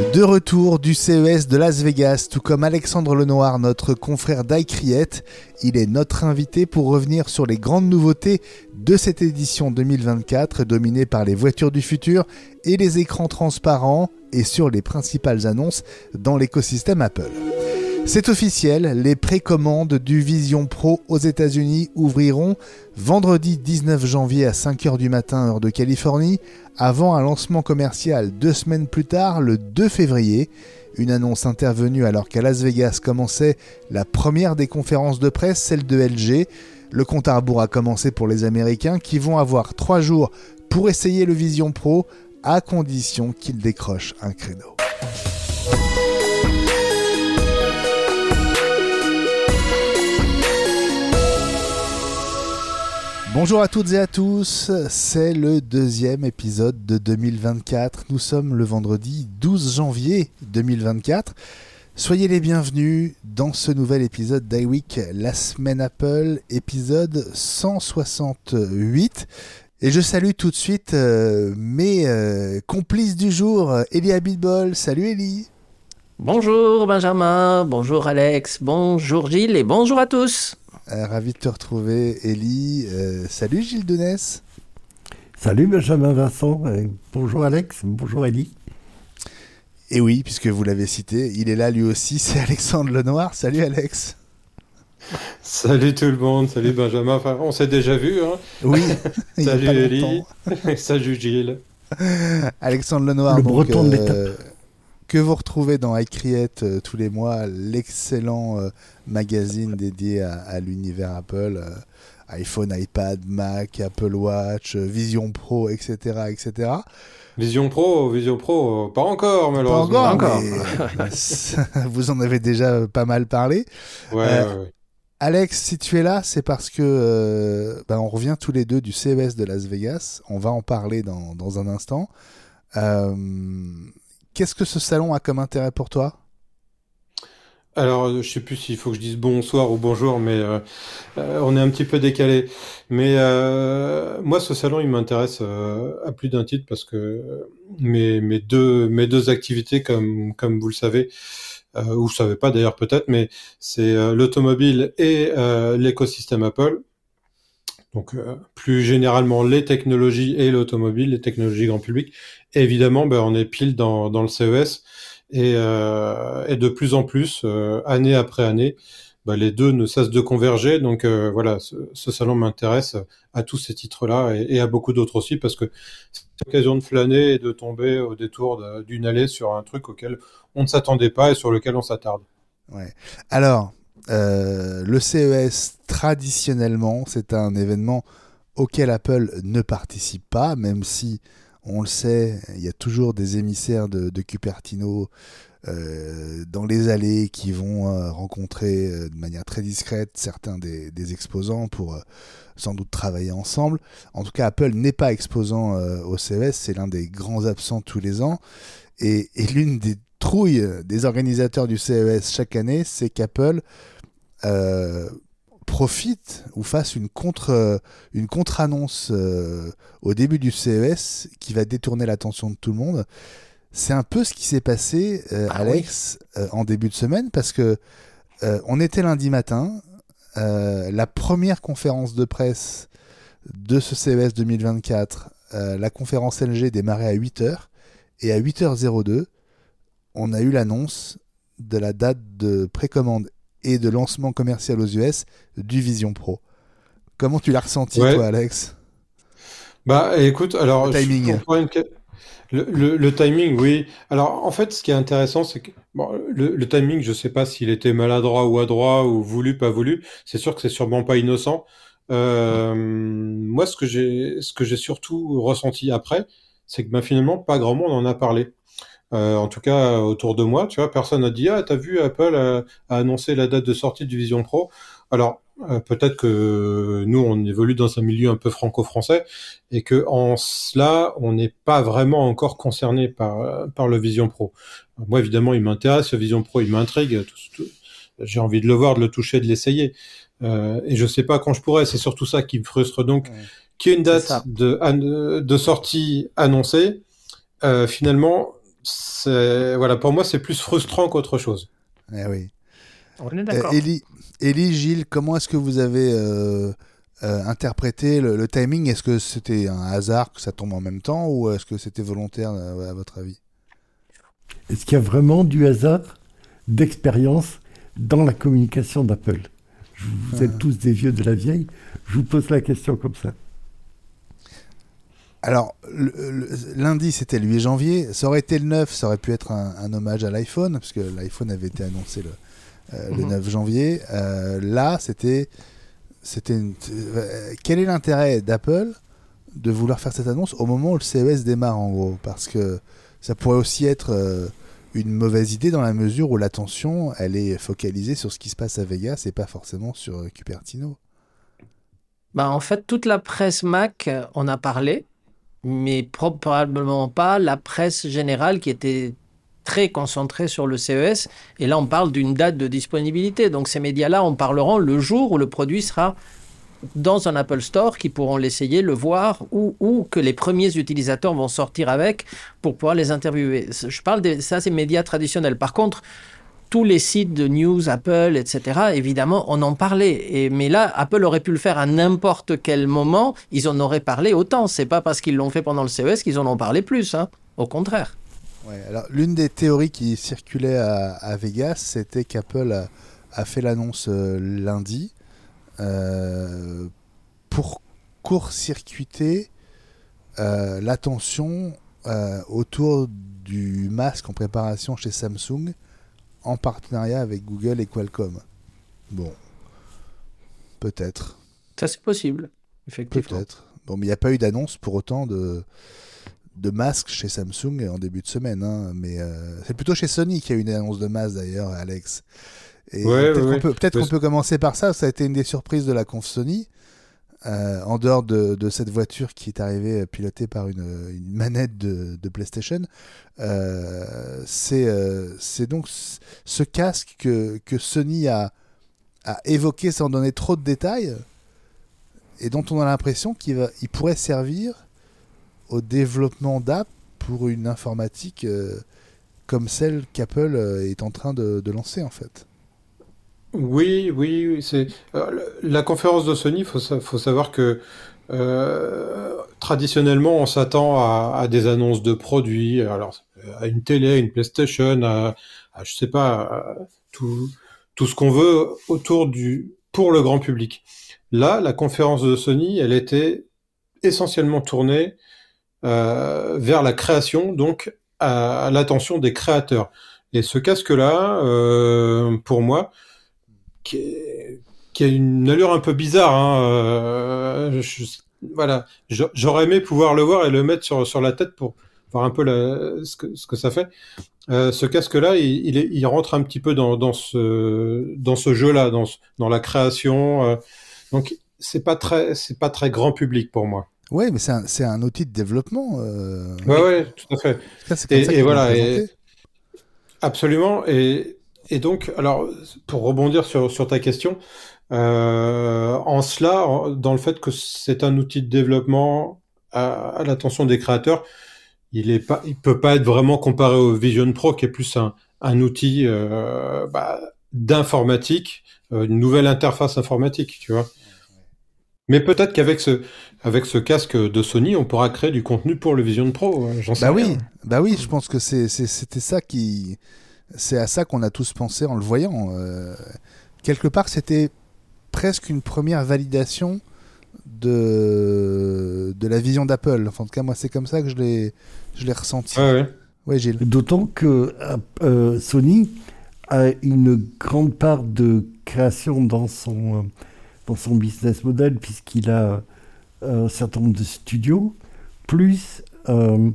De retour du CES de Las Vegas, tout comme Alexandre Lenoir, notre confrère d'iCreate, il est notre invité pour revenir sur les grandes nouveautés de cette édition 2024, dominée par les voitures du futur et les écrans transparents, et sur les principales annonces dans l'écosystème Apple. C'est officiel, les précommandes du Vision Pro aux États-Unis ouvriront vendredi 19 janvier à 5h du matin, heure de Californie, avant un lancement commercial 2 semaines plus tard, le 2 février. Une annonce intervenue alors qu'à Las Vegas commençait la première des conférences de presse, celle de LG. Le compte à rebours a commencé pour les Américains qui vont avoir 3 jours pour essayer le Vision Pro, à condition qu'ils décrochent un créneau. Bonjour à toutes et à tous, c'est le deuxième épisode de 2024. Nous sommes le vendredi 12 janvier 2024. Soyez les bienvenus dans ce nouvel épisode d'iWeek, la semaine Apple, épisode 168. Et je salue tout de suite mes complices du jour, Elie Abitbol. Salut Elie. Bonjour Benjamin, bonjour Alex, bonjour Gilles et bonjour à tous. Ravi de te retrouver, Elie. Salut Gilles Denès. Salut Benjamin Vincent. Bonjour Alex, bonjour Elie. Et oui, puisque vous l'avez cité, il est là lui aussi, c'est Alexandre Lenoir. Salut Alex. Salut tout le monde, salut Benjamin. Enfin, on s'est déjà vu, hein. Oui. Salut Elie. Salut Gilles. Alexandre Lenoir, le donc, breton de l'État. Que vous retrouvez dans iCreate tous les mois, l'excellent magazine dédié à l'univers Apple, iPhone, iPad, Mac, Apple Watch, Vision Pro, etc., etc. Vision Pro, pas encore malheureusement. Pas encore, mais vous en avez déjà pas mal parlé. Ouais. Alex, si tu es là, c'est parce que on revient tous les deux du CES de Las Vegas. On va en parler dans un instant. Qu'est-ce que ce salon a comme intérêt pour toi ? Alors, je sais plus s'il faut que je dise bonsoir ou bonjour, mais on est un petit peu décalé. Mais moi, ce salon, il m'intéresse à plus d'un titre parce que mes deux activités, comme vous le savez, ou vous le savez pas d'ailleurs peut-être, mais c'est l'automobile et l'écosystème Apple. Donc, plus généralement, les technologies et l'automobile, les technologies grand public. Et évidemment, on est pile dans le CES et de plus en plus, année après année, les deux ne cessent de converger. Donc, voilà, ce salon m'intéresse à tous ces titres-là et à beaucoup d'autres aussi parce que c'est l'occasion de flâner et de tomber au détour d'une allée sur un truc auquel on ne s'attendait pas et sur lequel on s'attarde. Ouais. Alors, le CES, traditionnellement, c'est un événement auquel Apple ne participe pas, même si, on le sait, il y a toujours des émissaires de Cupertino dans les allées qui vont rencontrer de manière très discrète certains des exposants pour sans doute travailler ensemble. En tout cas, Apple n'est pas exposant au CES, c'est l'un des grands absents tous les ans. Et l'une des trouilles des organisateurs du CES chaque année, c'est qu'Apple profite ou fasse une contre-annonce au début du CES qui va détourner l'attention de tout le monde. C'est un peu ce qui s'est passé, Alex, en début de semaine, parce que on était lundi matin, la première conférence de presse de ce CES 2024, la conférence LG démarrait à 8h, et à 8h02, on a eu l'annonce de la date de précommande et de lancement commercial aux US du Vision Pro. Comment tu l'as ressenti, toi, Alex ? Écoute, alors... Le timing. Le timing, oui. Alors, en fait, ce qui est intéressant, c'est que le timing, je sais pas s'il était maladroit ou adroit ou voulu, pas voulu. C'est sûr que c'est sûrement pas innocent. Moi, ce que j'ai surtout ressenti après, c'est que finalement, pas grand monde en a parlé. En tout cas, autour de moi, tu vois, personne n'a dit « Ah, t'as vu, Apple a annoncé la date de sortie du Vision Pro ». Alors, peut-être que nous, on évolue dans un milieu un peu franco-français et que en cela, on n'est pas vraiment encore concerné par le Vision Pro. Moi, évidemment, il m'intéresse, le Vision Pro, il m'intrigue. J'ai envie de le voir, de le toucher, de l'essayer. Et je sais pas quand je pourrai. C'est surtout ça qui me frustre. Donc, qu'il y ait une date de sortie annoncée, finalement, voilà, pour moi, c'est plus frustrant qu'autre chose. Eh oui. On est d'accord. Élie, Gilles, comment est-ce que vous avez interprété le timing? Est-ce que c'était un hasard que ça tombe en même temps ou est-ce que c'était volontaire à votre avis? Est-ce qu'il y a vraiment du hasard d'expérience dans la communication d'Apple? Vous êtes tous des vieux de la vieille, je vous pose la question comme ça. Alors, lundi, c'était le 8 janvier. Ça aurait été le 9, ça aurait pu être un hommage à l'iPhone, parce que l'iPhone avait été annoncé le 9 janvier. Là, quel est l'intérêt d'Apple de vouloir faire cette annonce au moment où le CES démarre, en gros? Parce que ça pourrait aussi être une mauvaise idée dans la mesure où l'attention, elle est focalisée sur ce qui se passe à Vegas et pas forcément sur Cupertino. En fait, toute la presse Mac en a parlé, mais probablement pas la presse générale qui était très concentrée sur le CES. Et là, on parle d'une date de disponibilité. Donc, ces médias-là en parleront le jour où le produit sera dans un Apple Store, qui pourront l'essayer, le voir, ou que les premiers utilisateurs vont sortir avec pour pouvoir les interviewer. Je parle de ça, c'est médias traditionnels. Par contre, tous les sites de news, Apple, etc., évidemment, on en parlait. Mais là, Apple aurait pu le faire à n'importe quel moment. Ils en auraient parlé autant. C'est pas parce qu'ils l'ont fait pendant le CES qu'ils en ont parlé plus. Hein. Au contraire. Ouais, alors, l'une des théories qui circulait à Vegas, c'était qu'Apple a fait l'annonce lundi pour court-circuiter l'attention autour du masque en préparation chez Samsung, en partenariat avec Google et Qualcomm. Bon, peut-être. Ça, c'est possible, effectivement. Peut-être. Bon, mais il n'y a pas eu d'annonce pour autant de masques chez Samsung en début de semaine. Hein. Mais c'est plutôt chez Sony qu'il y a eu une annonce de masque, d'ailleurs, Alex. Et peut-être qu'on peut commencer par ça. Ça a été une des surprises de la conf Sony. En dehors de cette voiture qui est arrivée pilotée par une manette de PlayStation, c'est donc ce casque que Sony a évoqué sans donner trop de détails et dont on a l'impression qu'il pourrait servir au développement d'app pour une informatique comme celle qu'Apple est en train de lancer en fait. Oui, c'est la conférence de Sony. Faut savoir que traditionnellement, on s'attend à des annonces de produits, alors à une télé, à une PlayStation, à je sais pas, à tout ce qu'on veut pour le grand public. Là, la conférence de Sony, elle était essentiellement tournée vers la création, donc à l'attention des créateurs. Et ce casque-là, pour moi, qui a une allure un peu bizarre. Hein. Voilà, j'aurais aimé pouvoir le voir et le mettre sur la tête pour voir un peu ce que ça fait. Ce casque-là, il rentre un petit peu dans ce jeu-là, dans la création. Donc c'est pas très grand public pour moi. Oui, mais c'est un outil de développement. Ouais, tout à fait. Et voilà, absolument. Et donc, alors, pour rebondir sur ta question, en cela, dans le fait que c'est un outil de développement à l'attention des créateurs, il peut pas être vraiment comparé au Vision Pro, qui est plus un outil d'informatique, une nouvelle interface informatique, tu vois. Mais peut-être qu'avec ce casque de Sony, on pourra créer du contenu pour le Vision Pro. J'en sais rien. Bah oui, je pense que c'était ça qui... C'est à ça qu'on a tous pensé en le voyant. Quelque part, c'était presque une première validation de la vision d'Apple. Enfin, en tout cas, moi, c'est comme ça que je l'ai ressenti. Ouais, Gilles. D'autant que Sony a une grande part de création dans son business model, puisqu'il a un certain nombre de studios, plus un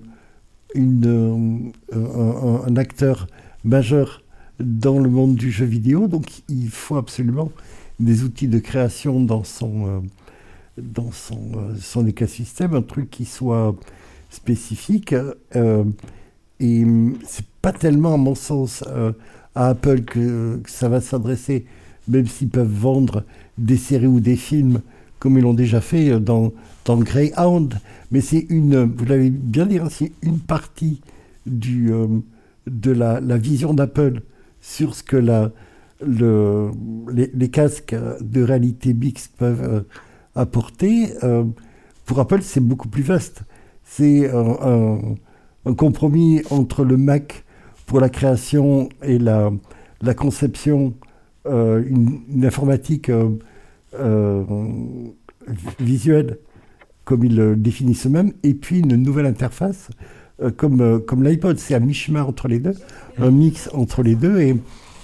acteur majeur dans le monde du jeu vidéo, donc il faut absolument des outils de création dans son écosystème, un truc qui soit spécifique, et c'est pas tellement à mon sens à Apple que ça va s'adresser, même s'ils peuvent vendre des séries ou des films comme ils l'ont déjà fait dans Greyhound, mais c'est vous l'avez bien dit, c'est une partie de la vision d'Apple sur ce que les casques de réalité mixte peuvent apporter, pour Apple, c'est beaucoup plus vaste. C'est un compromis entre le Mac pour la création et la conception, une informatique visuelle, comme ils le définissent eux-mêmes, et puis une nouvelle interface, comme l'iPod. C'est un mi-chemin entre les deux, un mix entre les deux, et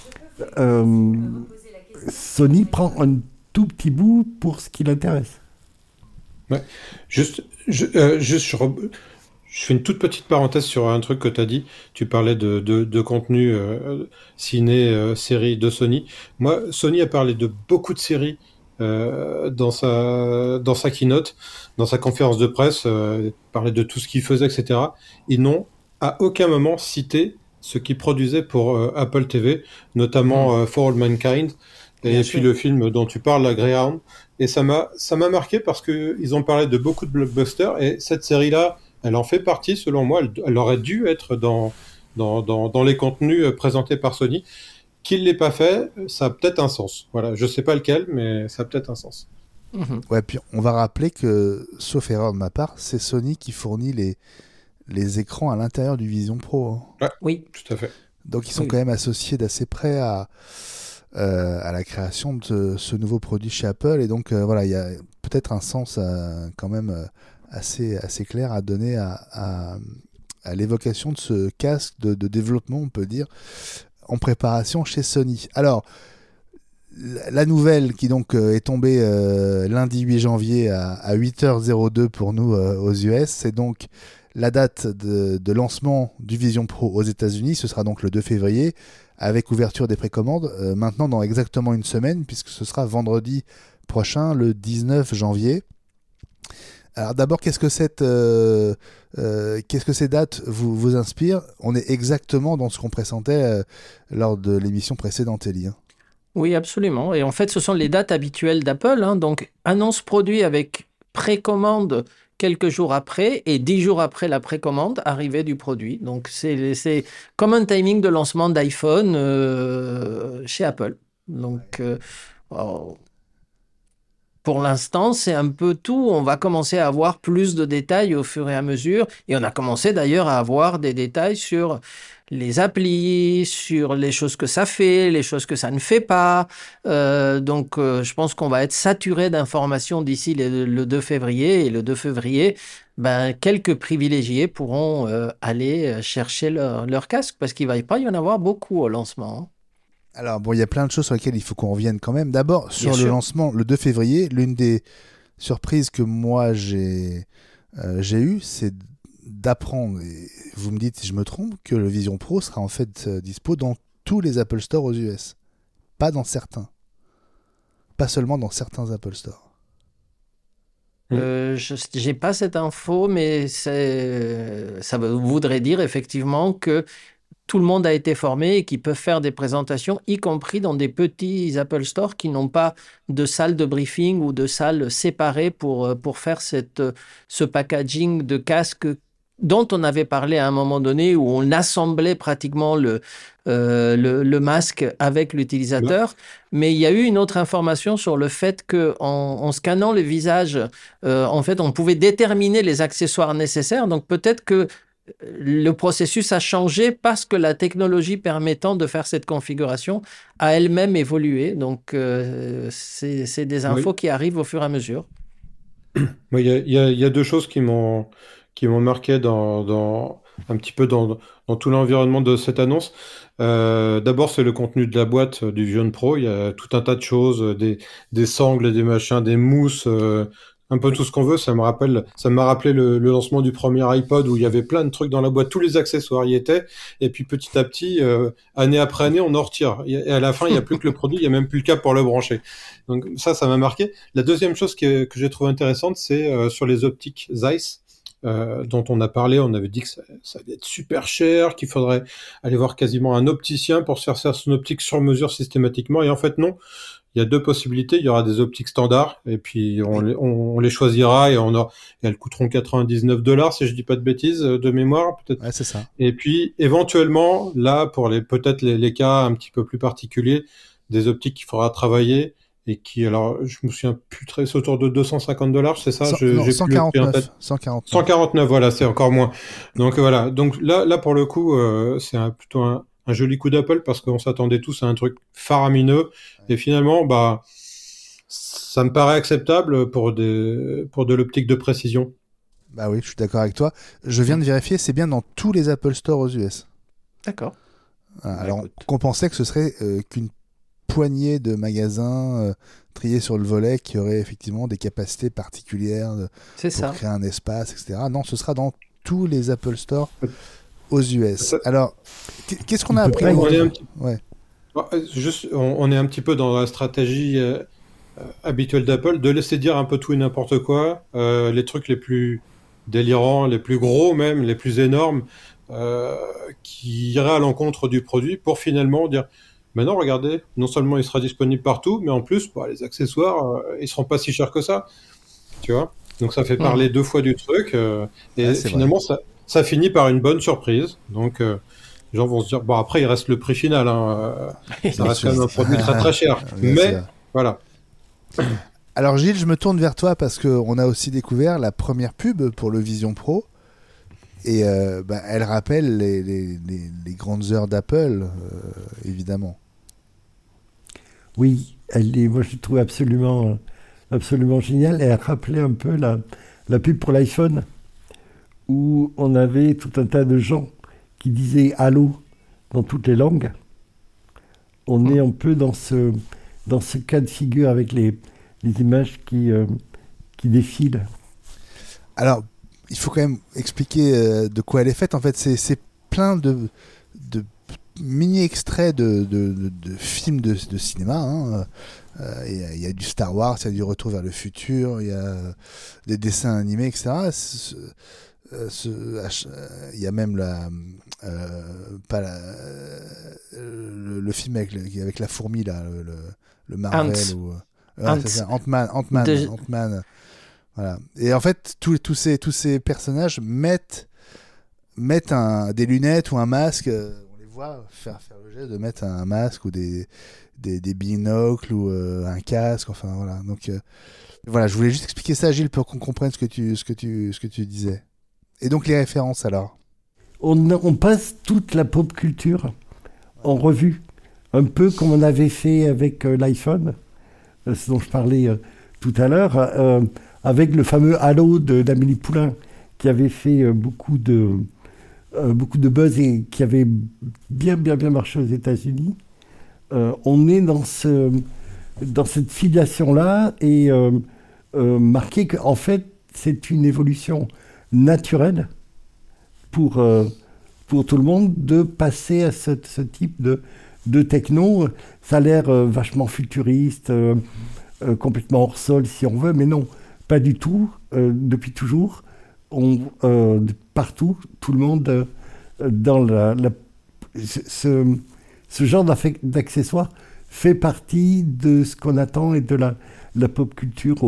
Sony prend un tout petit bout pour ce qui l'intéresse. Ouais. Je fais une toute petite parenthèse sur un truc que tu as dit. Tu parlais de contenu ciné, série de Sony. Moi, Sony a parlé de beaucoup de séries dans sa keynote, dans sa conférence de presse, parlait de tout ce qu'ils faisaient, etc. Ils n'ont à aucun moment cité ce qu'ils produisaient pour Apple TV, notamment For All Mankind, et puis le film dont tu parles, la Greyhound. Et ça m'a marqué parce que ils ont parlé de beaucoup de blockbusters, et cette série-là, elle en fait partie, selon moi. Elle aurait dû être dans les contenus présentés par Sony. Qu'il l'ait pas fait, ça a peut-être un sens. Voilà, je sais pas lequel, mais ça a peut-être un sens. Ouais, puis on va rappeler que, sauf erreur de ma part, c'est Sony qui fournit les écrans à l'intérieur du Vision Pro. Hein. Ouais, oui, tout à fait. Donc ils sont quand même associés d'assez près à la création de ce nouveau produit chez Apple, et donc voilà, il y a peut-être un sens quand même assez clair à donner à l'évocation de ce casque de développement, on peut dire, en préparation chez Sony. Alors, la nouvelle qui donc est tombée lundi 8 janvier à 8h02 pour nous aux US, c'est donc la date de lancement du Vision Pro aux États-Unis. Ce sera donc le 2 février, avec ouverture des précommandes maintenant dans exactement une semaine, puisque ce sera vendredi prochain, le 19 janvier. Alors d'abord, qu'est-ce que ces dates vous inspirent ? On est exactement dans ce qu'on pressentait lors de l'émission précédente, Elie. Oui, absolument. Et en fait, ce sont les dates habituelles d'Apple. Hein. Donc, annonce produit avec précommande quelques jours après, et 10 jours après la précommande, arrivée du produit. Donc, c'est comme un timing de lancement d'iPhone chez Apple. Donc, pour l'instant, c'est un peu tout. On va commencer à avoir plus de détails au fur et à mesure. Et on a commencé d'ailleurs à avoir des détails sur les applis, sur les choses que ça fait, les choses que ça ne fait pas. Donc, je pense qu'on va être saturé d'informations d'ici le 2 février. Et le 2 février, quelques privilégiés pourront aller chercher leur casque, parce qu'il ne va pas y en avoir beaucoup au lancement. Hein. Alors bon, il y a plein de choses sur lesquelles il faut qu'on revienne quand même. D'abord, sur le lancement, le 2 février, l'une des surprises que moi j'ai eues, c'est d'apprendre, et vous me dites si je me trompe, que le Vision Pro sera en fait dispo dans tous les Apple Store aux US. Pas dans certains. Pas seulement dans certains Apple Store. Je n'ai pas cette info, mais ça voudrait dire effectivement que tout le monde a été formé et qui peuvent faire des présentations, y compris dans des petits Apple Store qui n'ont pas de salle de briefing ou de salle séparée pour faire ce packaging de casque dont on avait parlé à un moment donné, où on assemblait pratiquement le masque avec l'utilisateur. Mais il y a eu une autre information sur le fait qu'en scannant le visage, en fait, on pouvait déterminer les accessoires nécessaires. Donc peut-être que le processus a changé parce que la technologie permettant de faire cette configuration a elle-même évolué. Donc, c'est des infos qui arrivent au fur et à mesure. Il y a deux choses qui m'ont marqué un petit peu dans tout l'environnement de cette annonce. D'abord, c'est le contenu de la boîte du Vision Pro. Il y a tout un tas de choses, des sangles, des machins, des mousses, un peu tout ce qu'on veut. Ça m'a rappelé le lancement du premier iPod, où il y avait plein de trucs dans la boîte, tous les accessoires y étaient, et puis petit à petit, année après année, on en retire. Et à la fin, il n'y a plus que le produit, il n'y a même plus le câble pour le brancher. Donc ça m'a marqué. La deuxième chose que j'ai trouvé intéressante, c'est sur les optiques Zeiss, dont on a parlé. On avait dit que ça allait être super cher, qu'il faudrait aller voir quasiment un opticien pour se faire son optique sur mesure systématiquement. Et en fait, non. il y a deux possibilités. Il y aura des optiques standards et puis on les choisira et et elles coûteront $99 si je dis pas de bêtises de mémoire peut-être. Ouais, c'est ça. Et puis éventuellement là pour peut-être les cas un petit peu plus particuliers, des optiques qu'il faudra travailler et qui alors je me souviens plus très, c'est autour de $250, c'est ça? Non, J'ai plus le prix en tête. 149. 149, voilà, c'est encore moins. Donc voilà, donc là pour le coup, c'est plutôt un joli coup d'Apple parce qu'on s'attendait tous à un truc faramineux et finalement, bah, ça me paraît acceptable pour de l'optique de précision. Bah oui, je suis d'accord avec toi. Je viens de vérifier, c'est bien dans tous les Apple Store aux US. D'accord. Alors, Écoute. qu'on pensait que ce serait qu'une poignée de magasins triés sur le volet qui auraient effectivement des capacités particulières C'est pour ça. créer un espace, etc. Non, ce sera dans tous les Apple Store aux US. Ça- Alors, qu'est-ce qu'on a Il peut appris pas y On est un d'autre petit, Ouais. on est un petit peu dans la stratégie habituelle d'Apple de laisser dire un peu tout et n'importe quoi, les trucs les plus délirants, les plus gros même, les plus énormes, qui iraient à l'encontre du produit pour finalement dire maintenant regardez, non seulement il sera disponible partout, mais en plus bah, les accessoires ils seront pas si chers que ça, tu vois. Donc ça fait parler deux fois du truc et Ouais, c'est finalement ça finit par une bonne surprise. Donc les gens vont se dire bon après il reste le prix final, hein, ça Bien reste sûr. quand même un produit très très cher, Bien mais sûr. voilà. Alors Gilles, je me tourne vers toi parce qu'on a aussi découvert la première pub pour le Vision Pro. Et bah, elle rappelle les grandes heures d'Apple, évidemment. Oui, moi je l'ai trouvé absolument géniale. Elle rappelait un peu la pub pour l'iPhone, où on avait tout un tas de gens qui disaient allô dans toutes les langues. On est un peu dans ce cas de figure avec les images qui défilent. Alors, il faut quand même expliquer de quoi elle est faite. En fait, c'est plein de mini-extraits de films de cinéma. Hein. Il y a du Star Wars, il y a du Retour vers le futur, il y a des dessins animés, etc. Il y a même le film avec la fourmi, là, le Marvel. Ant. C'est ça, Ant-Man. Voilà. Et en fait, tous ces personnages mettent des lunettes ou un masque. On les voit faire le geste de mettre un masque ou des binocles ou un casque. Enfin voilà. Donc voilà, je voulais juste expliquer ça, Gilles, pour qu'on comprenne ce que tu disais. Et donc les références alors. On passe toute la pop culture en revue, un peu comme on avait fait avec l'iPhone, ce dont je parlais tout à l'heure. Avec le fameux Halo d'Amélie Poulain, qui avait fait beaucoup de buzz et qui avait bien marché aux États-Unis. On est dans cette filiation-là et marqué qu'en fait, c'est une évolution naturelle pour tout le monde de passer à ce type de techno. Ça a l'air vachement futuriste, complètement hors sol si on veut, mais non. Pas du tout. Depuis toujours, partout, tout le monde dans ce genre d'accessoires fait partie de ce qu'on attend et de la pop culture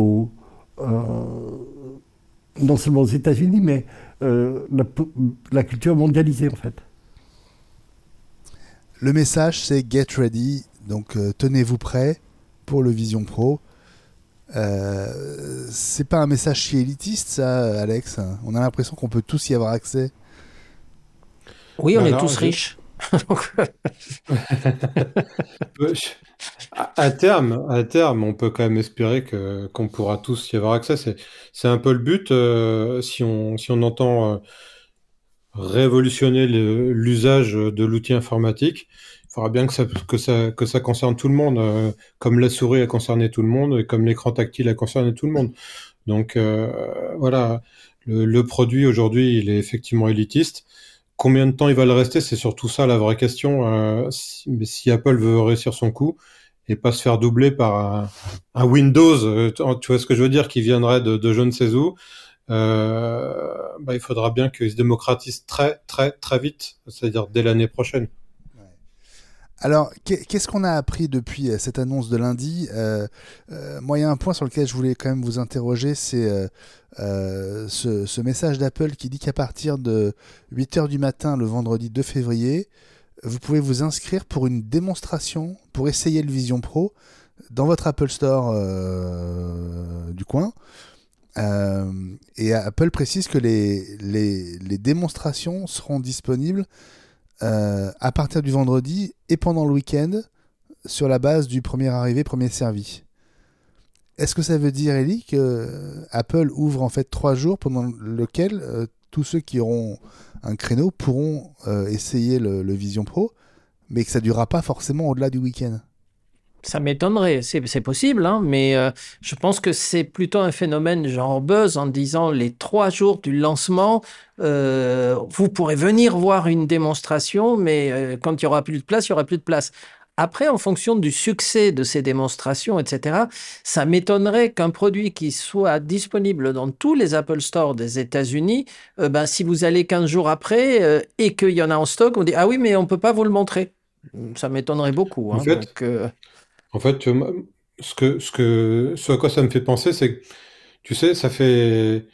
non seulement aux États-Unis, mais la culture mondialisée en fait. Le message, c'est Get Ready. Donc tenez-vous prêts pour le Vision Pro. C'est pas un message si élitiste, ça, Alex. On a l'impression qu'on peut tous y avoir accès. Oui, on est Alors, tous riches. À terme, on peut quand même espérer qu'on pourra tous y avoir accès. C'est un peu le but si on entend révolutionner l'usage de l'outil informatique. Il faudra bien que ça concerne tout le monde, comme la souris a concerné tout le monde et comme l'écran tactile a concerné tout le monde. Donc voilà, le produit aujourd'hui, il est effectivement élitiste. Combien de temps il va le rester, c'est surtout ça la vraie question. Mais si Apple veut réussir son coup et pas se faire doubler par un Windows, tu vois ce que je veux dire, qui viendrait de je ne sais où, bah, il faudra bien qu'il se démocratise très très très vite, c'est-à-dire dès l'année prochaine. Alors, qu'est-ce qu'on a appris depuis cette annonce de lundi? Moi, il y a un point sur lequel je voulais quand même vous interroger, c'est ce message d'Apple qui dit qu'à partir de 8h du matin, le vendredi 2 février, vous pouvez vous inscrire pour une démonstration, pour essayer le Vision Pro dans votre Apple Store du coin. Et Apple précise que les démonstrations seront disponibles à partir du vendredi et pendant le week-end sur la base du premier arrivé, premier servi. Est-ce que ça veut dire, Ellie, que Apple ouvre en fait 3 jours pendant lequel tous ceux qui auront un créneau pourront essayer le Vision Pro, mais que ça ne durera pas forcément au-delà du week-end? Ça m'étonnerait, c'est possible, hein, mais je pense que c'est plutôt un phénomène genre buzz en disant les 3 jours du lancement, vous pourrez venir voir une démonstration, mais quand il n'y aura plus de place, il n'y aura plus de place. Après, en fonction du succès de ces démonstrations, etc., ça m'étonnerait qu'un produit qui soit disponible dans tous les Apple Store des États-Unis, si vous allez 15 jours après et qu'il y en a en stock, on dit « Ah oui, mais on ne peut pas vous le montrer ». Ça m'étonnerait beaucoup. Hein, En fait, ce à quoi ça me fait penser, c'est que, tu sais, ça fait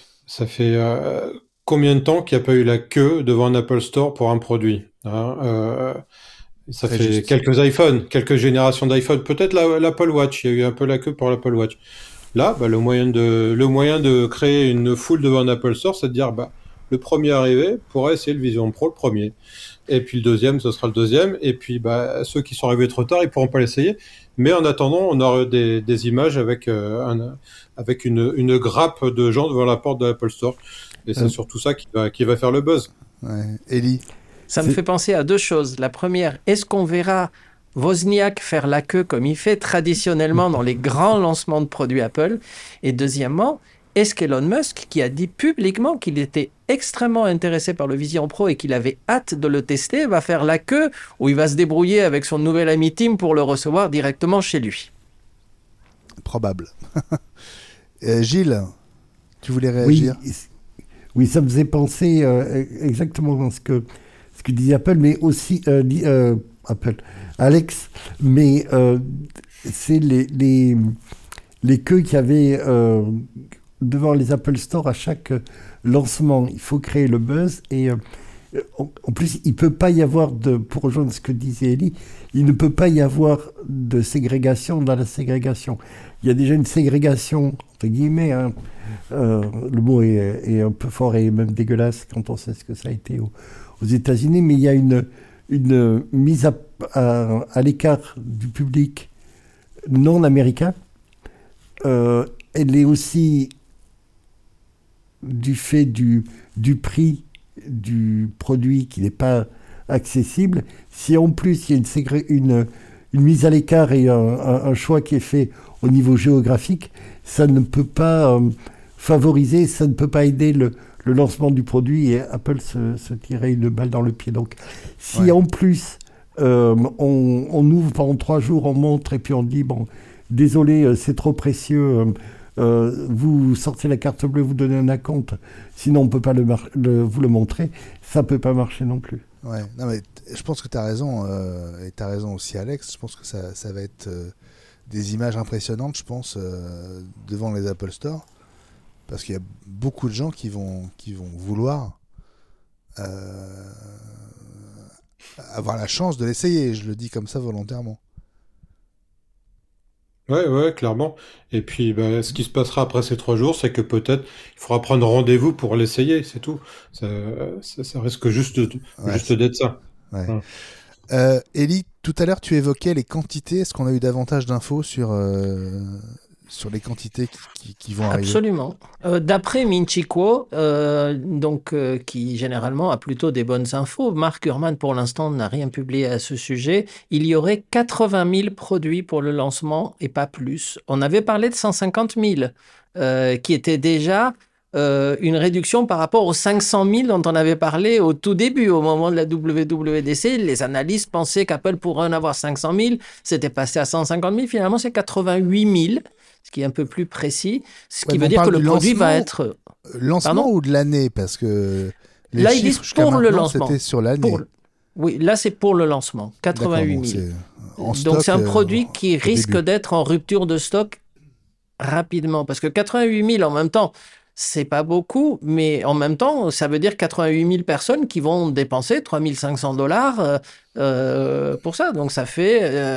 combien de temps qu'il n'y a pas eu la queue devant un Apple Store pour un produit, hein, ça Très fait juste. quelques iPhones, quelques générations d'iPhone, peut-être l'Apple Watch, il y a eu un peu la queue pour l'Apple Watch. Là, le moyen de créer une foule devant un Apple Store, c'est de dire, le premier arrivé pourra essayer le Vision Pro, le premier. Et puis le deuxième, ce sera le deuxième. Et puis ceux qui sont arrivés trop tard, ils pourront pas l'essayer. Mais en attendant, on aura des images avec une grappe de gens devant la porte de l'Apple Store. Et c'est surtout ça qui va faire le buzz. Ouais. Ellie? Ça me fait penser à 2 choses. La première, est-ce qu'on verra Wozniak faire la queue comme il fait traditionnellement dans les grands lancements de produits Apple? Et deuxièmement, est-ce qu'Elon Musk, qui a dit publiquement qu'il était extrêmement intéressé par le Vision Pro et qu'il avait hâte de le tester, va faire la queue ou il va se débrouiller avec son nouvel ami Tim pour le recevoir directement chez lui? Probable. Gilles, tu voulais réagir? Oui, ça me faisait penser exactement à ce que disait Apple, mais aussi Alex, mais c'est les queues qu'il y avait devant les Apple Store à chaque lancement. Il faut créer le buzz et en plus, il ne peut pas y avoir pour rejoindre ce que disait Ellie, il ne peut pas y avoir de ségrégation dans la ségrégation. Il y a déjà une ségrégation, entre guillemets, hein. Le mot est un peu fort et même dégueulasse quand on sait ce que ça a été aux États-Unis, mais il y a une mise à l'écart du public non américain. Elle est aussi du fait du prix du produit qui n'est pas accessible. Si en plus il y a une mise à l'écart et un choix qui est fait au niveau géographique, ça ne peut pas favoriser, ça ne peut pas aider le lancement du produit et Apple se tirait une balle dans le pied. Donc si en plus on ouvre pendant 3 jours, on montre et puis on dit bon, désolé, c'est trop précieux, vous sortez la carte bleue, vous donnez un acompte, sinon on ne peut pas vous le montrer, ça ne peut pas marcher non plus. Ouais, non mais je pense que tu as raison, et tu as raison aussi Alex, je pense que ça va être des images impressionnantes, je pense, devant les Apple Store, parce qu'il y a beaucoup de gens qui vont vouloir avoir la chance de l'essayer, je le dis comme ça volontairement. Ouais, clairement. Et puis, ce qui se passera après ces 3 jours, c'est que peut-être il faudra prendre rendez-vous pour l'essayer, c'est tout. Ça risque juste d'être ça. Ouais. Ouais. Ellie, tout à l'heure, tu évoquais les quantités. Est-ce qu'on a eu davantage d'infos sur les quantités qui vont arriver? Absolument. D'après Min-Chi Kuo, qui généralement a plutôt des bonnes infos, Mark Gurman pour l'instant n'a rien publié à ce sujet, il y aurait 80 000 produits pour le lancement et pas plus. On avait parlé de 150 000, qui était déjà une réduction par rapport aux 500 000 dont on avait parlé au tout début, au moment de la WWDC. Les analystes pensaient qu'Apple pourrait en avoir 500 000, c'était passé à 150 000, finalement c'est 88 000. Ce qui est un peu plus précis, ce qui veut dire que le produit va être... Lancement ou de l'année? Parce que les là, chiffres ils disent jusqu'à pour le maintenant, lancement. c'était sur l'année. Oui, là, c'est pour le lancement. 88 000. En Donc, stock, c'est un produit qui au risque début. d'être en rupture de stock rapidement. Parce que 88 000 en même temps, c'est pas beaucoup, mais en même temps, ça veut dire 88 000 personnes qui vont dépenser 3 500 $ pour ça. Donc, ça fait.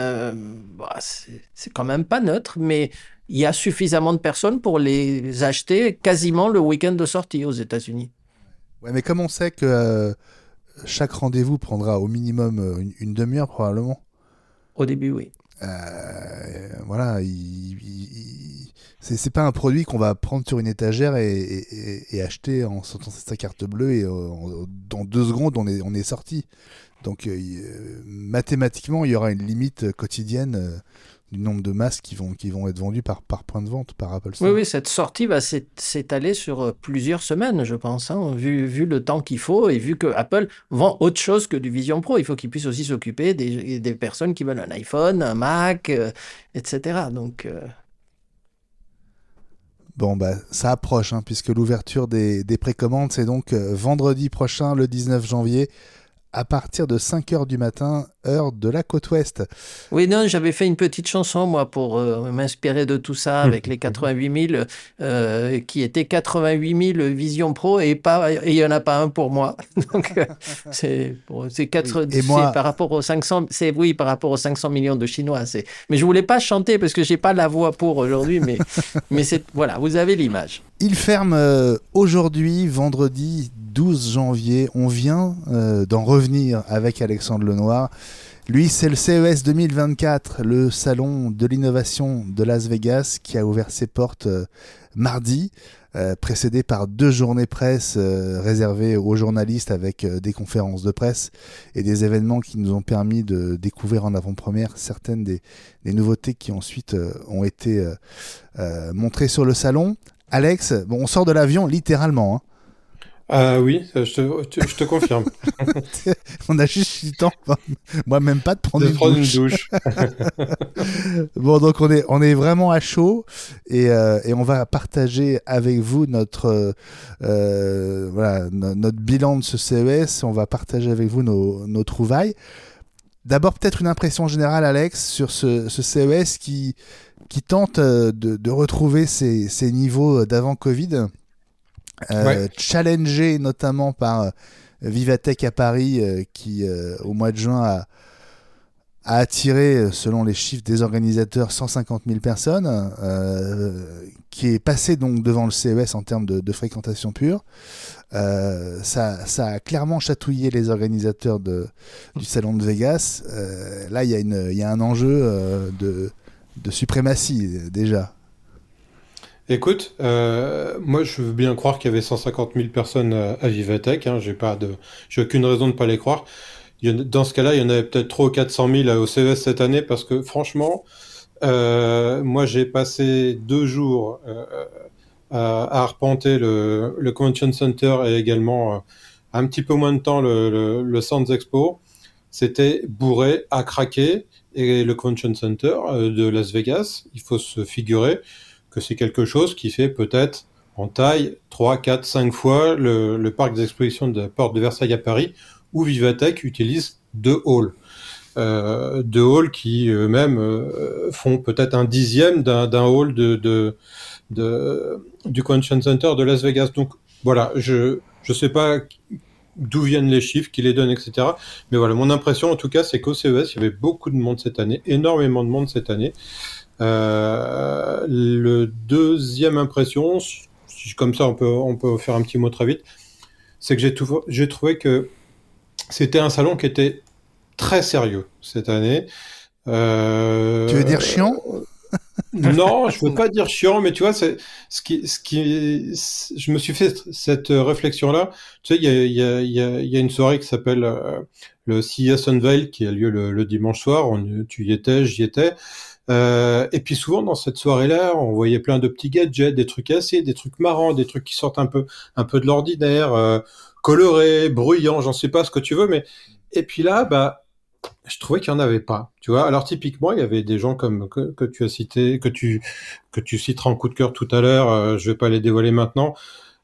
C'est quand même pas neutre, mais il y a suffisamment de personnes pour les acheter quasiment le week-end de sortie aux États-Unis. Ouais, mais comme on sait que chaque rendez-vous prendra au minimum une demi-heure probablement. Au début, oui. Voilà, c'est pas un produit qu'on va prendre sur une étagère et acheter en sortant sa carte bleue et dans 2 secondes on est sorti. Donc mathématiquement il y aura une limite quotidienne du nombre de masques qui vont être vendus par point de vente par Apple Store. Oui, oui, cette sortie va s'étaler sur plusieurs semaines, je pense, hein, vu le temps qu'il faut et vu que Apple vend autre chose que du Vision Pro. Il faut qu'il puisse aussi s'occuper des personnes qui veulent un iPhone, un Mac, etc. Donc, Bon, bah, ça approche, hein, puisque l'ouverture des précommandes, c'est donc vendredi prochain, le 19 janvier, à partir de 5h du matin, heure de la côte ouest. oui, non, j'avais fait une petite chanson, moi, pour m'inspirer de tout ça, avec les 88 000, qui étaient 88 000 Vision Pro, et il n'y en a pas un pour moi. Donc, c'est Et moi, par rapport aux 500, oui, par rapport aux 500 millions de Chinois. Mais je voulais pas chanter parce que j'ai pas la voix pour aujourd'hui, mais voilà, vous avez l'image. il ferme aujourd'hui, vendredi 12 janvier. On vient d'en revenir avec Alexandre Lenoir. Lui, c'est le CES 2024, le salon de l'innovation de Las Vegas, qui a ouvert ses portes mardi, précédé par 2 journées presse réservées aux journalistes avec des conférences de presse et des événements qui nous ont permis de découvrir en avant-première certaines des nouveautés qui ensuite ont été montrées sur le salon. Alex, bon, on sort de l'avion littéralement, hein. Ah oui, je te confirme. On a juste eu le temps, moi même pas de prendre De une prendre une douche. douche. Bon, donc on est vraiment à chaud et on va partager avec vous notre bilan de ce CES. On va partager avec vous nos trouvailles. D'abord, peut-être une impression générale, Alex, sur ce CES qui tente de retrouver ses niveaux d'avant Covid. Ouais. Challengé notamment par Vivatech à Paris qui au mois de juin a attiré, selon les chiffres des organisateurs, 150 000 personnes, qui est passé donc devant le CES en termes de fréquentation pure. Ça a clairement chatouillé les organisateurs du salon de Vegas. Là, il y a un enjeu de suprématie déjà. Écoute, moi je veux bien croire qu'il y avait 150 000 personnes à Vivatech, hein, j'ai aucune raison de pas les croire. Dans ce cas-là, il y en avait peut-être 300 ou 400 000 au CES cette année parce que franchement, moi j'ai passé 2 jours à arpenter le Convention Center et également un petit peu moins de temps le Sands Expo. C'était bourré à craquer et le Convention Center de Las Vegas, il faut se figurer que c'est quelque chose qui fait peut-être en taille 3, 4, 5 fois le parc d'exposition de la Porte de Versailles à Paris, où Vivatech utilise 2 halls. 2 halls qui eux-mêmes font peut-être un dixième d'un hall du Convention Center de Las Vegas. Donc voilà, je sais pas d'où viennent les chiffres, qui les donnent, etc. Mais voilà, mon impression en tout cas, c'est qu'au CES, il y avait beaucoup de monde cette année, énormément de monde cette année. Le deuxième impression, comme ça on peut faire un petit mot très vite, c'est que j'ai trouvé que c'était un salon qui était très sérieux cette année. Tu veux dire chiant? Non, je veux pas dire chiant, mais tu vois, c'est je me suis fait cette réflexion-là. Tu sais, il y a une soirée qui s'appelle le CES Unveil qui a lieu le dimanche soir. Tu y étais, j'y étais. Et puis souvent dans cette soirée-là, on voyait plein de petits gadgets, des trucs cassés, des trucs marrants, des trucs qui sortent un peu de l'ordinaire, colorés, bruyants, j'en sais pas ce que tu veux, mais et puis là, bah, je trouvais qu'il y en avait pas. Tu vois, alors typiquement, il y avait des gens comme que tu as cité, que tu citeras en coup de cœur tout à l'heure. Je vais pas les dévoiler maintenant.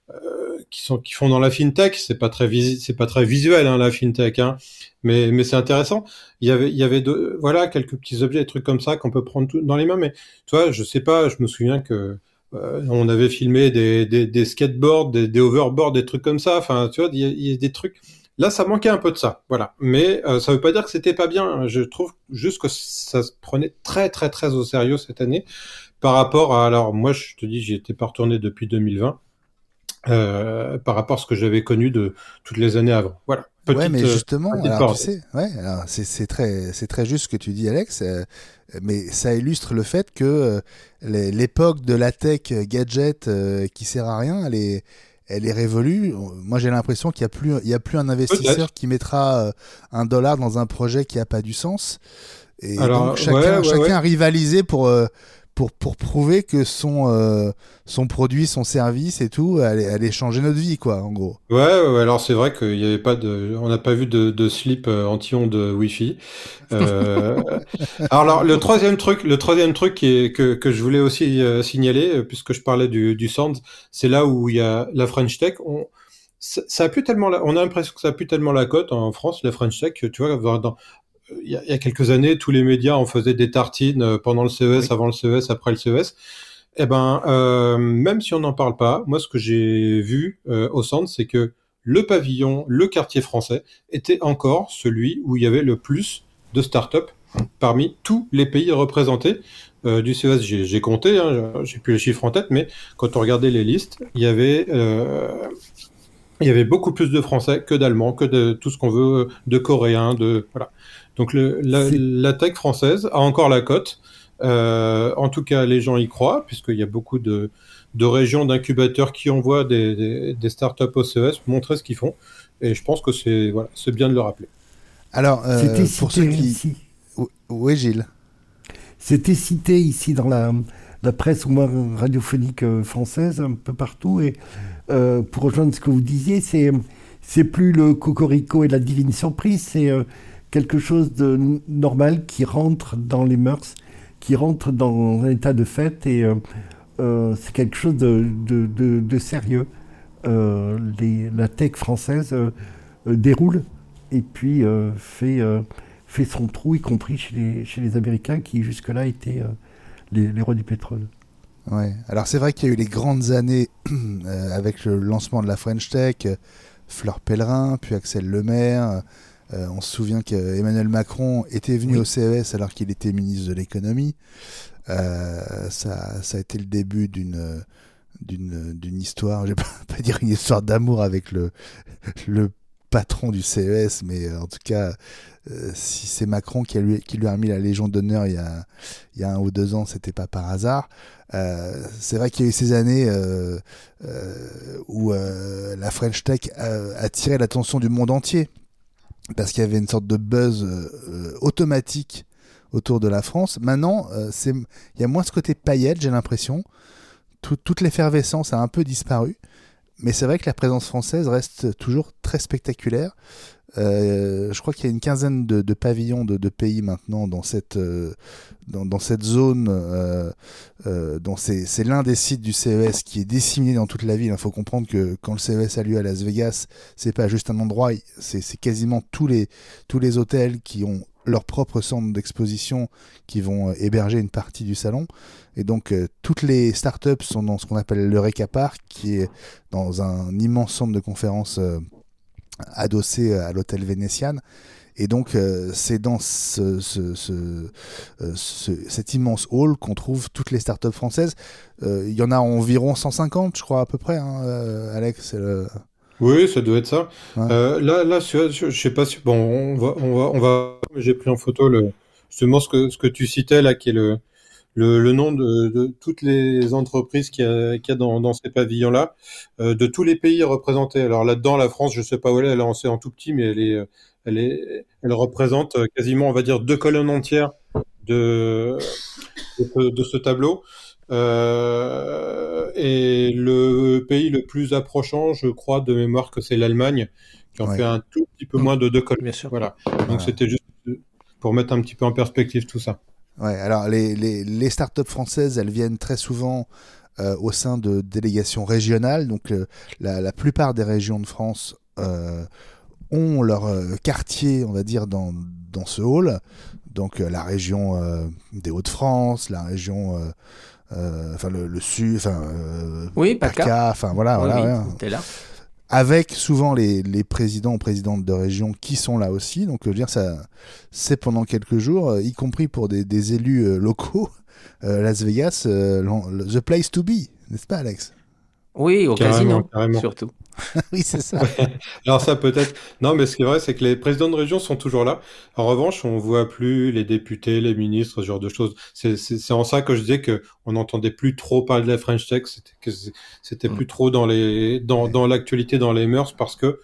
qui font dans la fintech. C'est pas très visuel, hein, la fintech, hein. Mais c'est intéressant. Il y avait voilà, quelques petits objets, des trucs comme ça qu'on peut prendre dans les mains. Mais tu vois, je sais pas, je me souviens que on avait filmé des skateboards, des hoverboards, des trucs comme ça. Enfin, tu vois, il y a des trucs. Là, ça manquait un peu de ça, voilà. Mais ça veut pas dire que c'était pas bien. Je trouve juste que ça se prenait très, très, très au sérieux cette année par rapport à. Alors, moi, je te dis, j'y étais pas retourné depuis 2020, par rapport à ce que j'avais connu de toutes les années avant. Voilà. Ouais, mais justement, petite alors tu parenthèse. sais, ouais, alors c'est très juste ce que tu dis, Alex, mais ça illustre le fait que l'époque de la tech gadget qui sert à rien, elle est révolue. Moi, j'ai l'impression il y a plus un investisseur Peut-être. qui mettra $1 dans un projet qui a pas du sens. Et donc Alors, ouais. chacun a rivalisé pour prouver que son produit, son service et tout allait changer notre vie, quoi, en gros. Ouais, alors c'est vrai qu'il y avait pas on n'a pas vu de slip anti-ondes Wi-Fi. Euh, alors le troisième truc que je voulais aussi signaler, puisque je parlais du Sound, c'est là où il y a la French Tech. Ça a plus tellement on a l'impression que ça a plus tellement la cote en France, la French Tech. Tu vois, il y a quelques années, tous les médias en faisaient des tartines pendant le CES, Oui. avant le CES, après le CES. Eh ben, même si on n'en parle pas, moi, ce que j'ai vu au centre, c'est que le pavillon, le quartier français, était encore celui où il y avait le plus de startups parmi tous les pays représentés du CES. J'ai compté, hein, j'ai plus les chiffres en tête, mais quand on regardait les listes, il y avait beaucoup plus de Français que d'Allemands, que de tout ce qu'on veut, de Coréens, voilà. Donc C'est la tech française a encore la cote. En tout cas, les gens y croient, puisqu'il y a beaucoup de régions d'incubateurs qui envoient des startups au CES pour montrer ce qu'ils font. Et je pense que c'est bien de le rappeler. Alors, C'était pour ceux cité qui... ici. Oui, Gilles. C'était cité ici dans la presse, au moins radiophonique française, un peu partout. Et pour rejoindre ce que vous disiez, c'est plus le cocorico et la divine surprise, c'est quelque chose de normal qui rentre dans les mœurs, qui rentre dans un état de fête, et c'est quelque chose de sérieux. La tech française déroule et puis fait son trou, y compris chez les Américains qui jusque-là étaient les rois du pétrole. Ouais. Alors c'est vrai qu'il y a eu les grandes années avec le lancement de la French Tech, Fleur Pellerin, puis Axel Lemaire. On se souvient qu'Emmanuel Macron était venu au CES alors qu'il était ministre de l'économie. Ça a été le début d'une histoire, je vais pas dire une histoire d'amour avec le patron du CES, mais en tout cas, si c'est Macron qui lui a remis la Légion d'honneur il y a 1 ou 2 ans, c'était pas par hasard. C'est vrai qu'il y a eu ces années où la French Tech a attiré l'attention du monde entier parce qu'il y avait une sorte de buzz automatique autour de la France. Maintenant, il y a moins ce côté paillette, j'ai l'impression. Toute l'effervescence a un peu disparu. Mais c'est vrai que la présence française reste toujours très spectaculaire. Je crois qu'il y a une quinzaine de pavillons de pays maintenant dans cette zone. Dont c'est l'un des sites du CES qui est disséminé dans toute la ville. Il faut comprendre que quand le CES a lieu à Las Vegas, c'est pas juste un endroit, c'est quasiment tous les hôtels qui ont leur propre centre d'exposition qui vont héberger une partie du salon. Et donc, toutes les startups sont dans ce qu'on appelle le Reka Park, qui est dans un immense centre de conférence adossé à l'hôtel Vénitian. Et donc, c'est dans cet immense hall qu'on trouve toutes les startups françaises. Il y en a environ 150, je crois, à peu près, hein, Alex. Oui, ça doit être ça. Ouais. Là, je sais pas si bon, on va. J'ai pris en photo justement ce que tu citais là, qui est le nom de toutes les entreprises qu'il y a dans ces pavillons-là, de tous les pays représentés. Alors là-dedans, la France, je sais pas où elle est lancée en tout petit, mais elle représente quasiment, on va dire, 2 colonnes entières de ce tableau. Et le pays le plus approchant, je crois de mémoire que c'est l'Allemagne, qui en fait un tout petit peu moins de 2 colonnes. Bien sûr. Voilà. Donc c'était juste pour mettre un petit peu en perspective tout ça. Ouais, alors les startups françaises, elles viennent très souvent au sein de délégations régionales. Donc la plupart des régions de France ont leur quartier, on va dire, dans ce hall. Donc la région des Hauts-de-France, la région, le sud, oui, PACA, voilà, oui, t'es là. Avec souvent les présidents ou présidentes de région qui sont là aussi. Donc je veux dire, ça, c'est pendant quelques jours, y compris pour des élus locaux, Las Vegas, the place to be, n'est-ce pas, Alex? Oui, au casino, surtout. Oui, c'est ça. Ouais. Alors ça peut-être. Non, mais ce qui est vrai, c'est que les présidents de région sont toujours là. En revanche, on voit plus les députés, les ministres, ce genre de choses. C'est en ça que je disais que on n'entendait plus trop parler de la French Tech. C'était plus trop dans l'actualité, dans les mœurs, parce que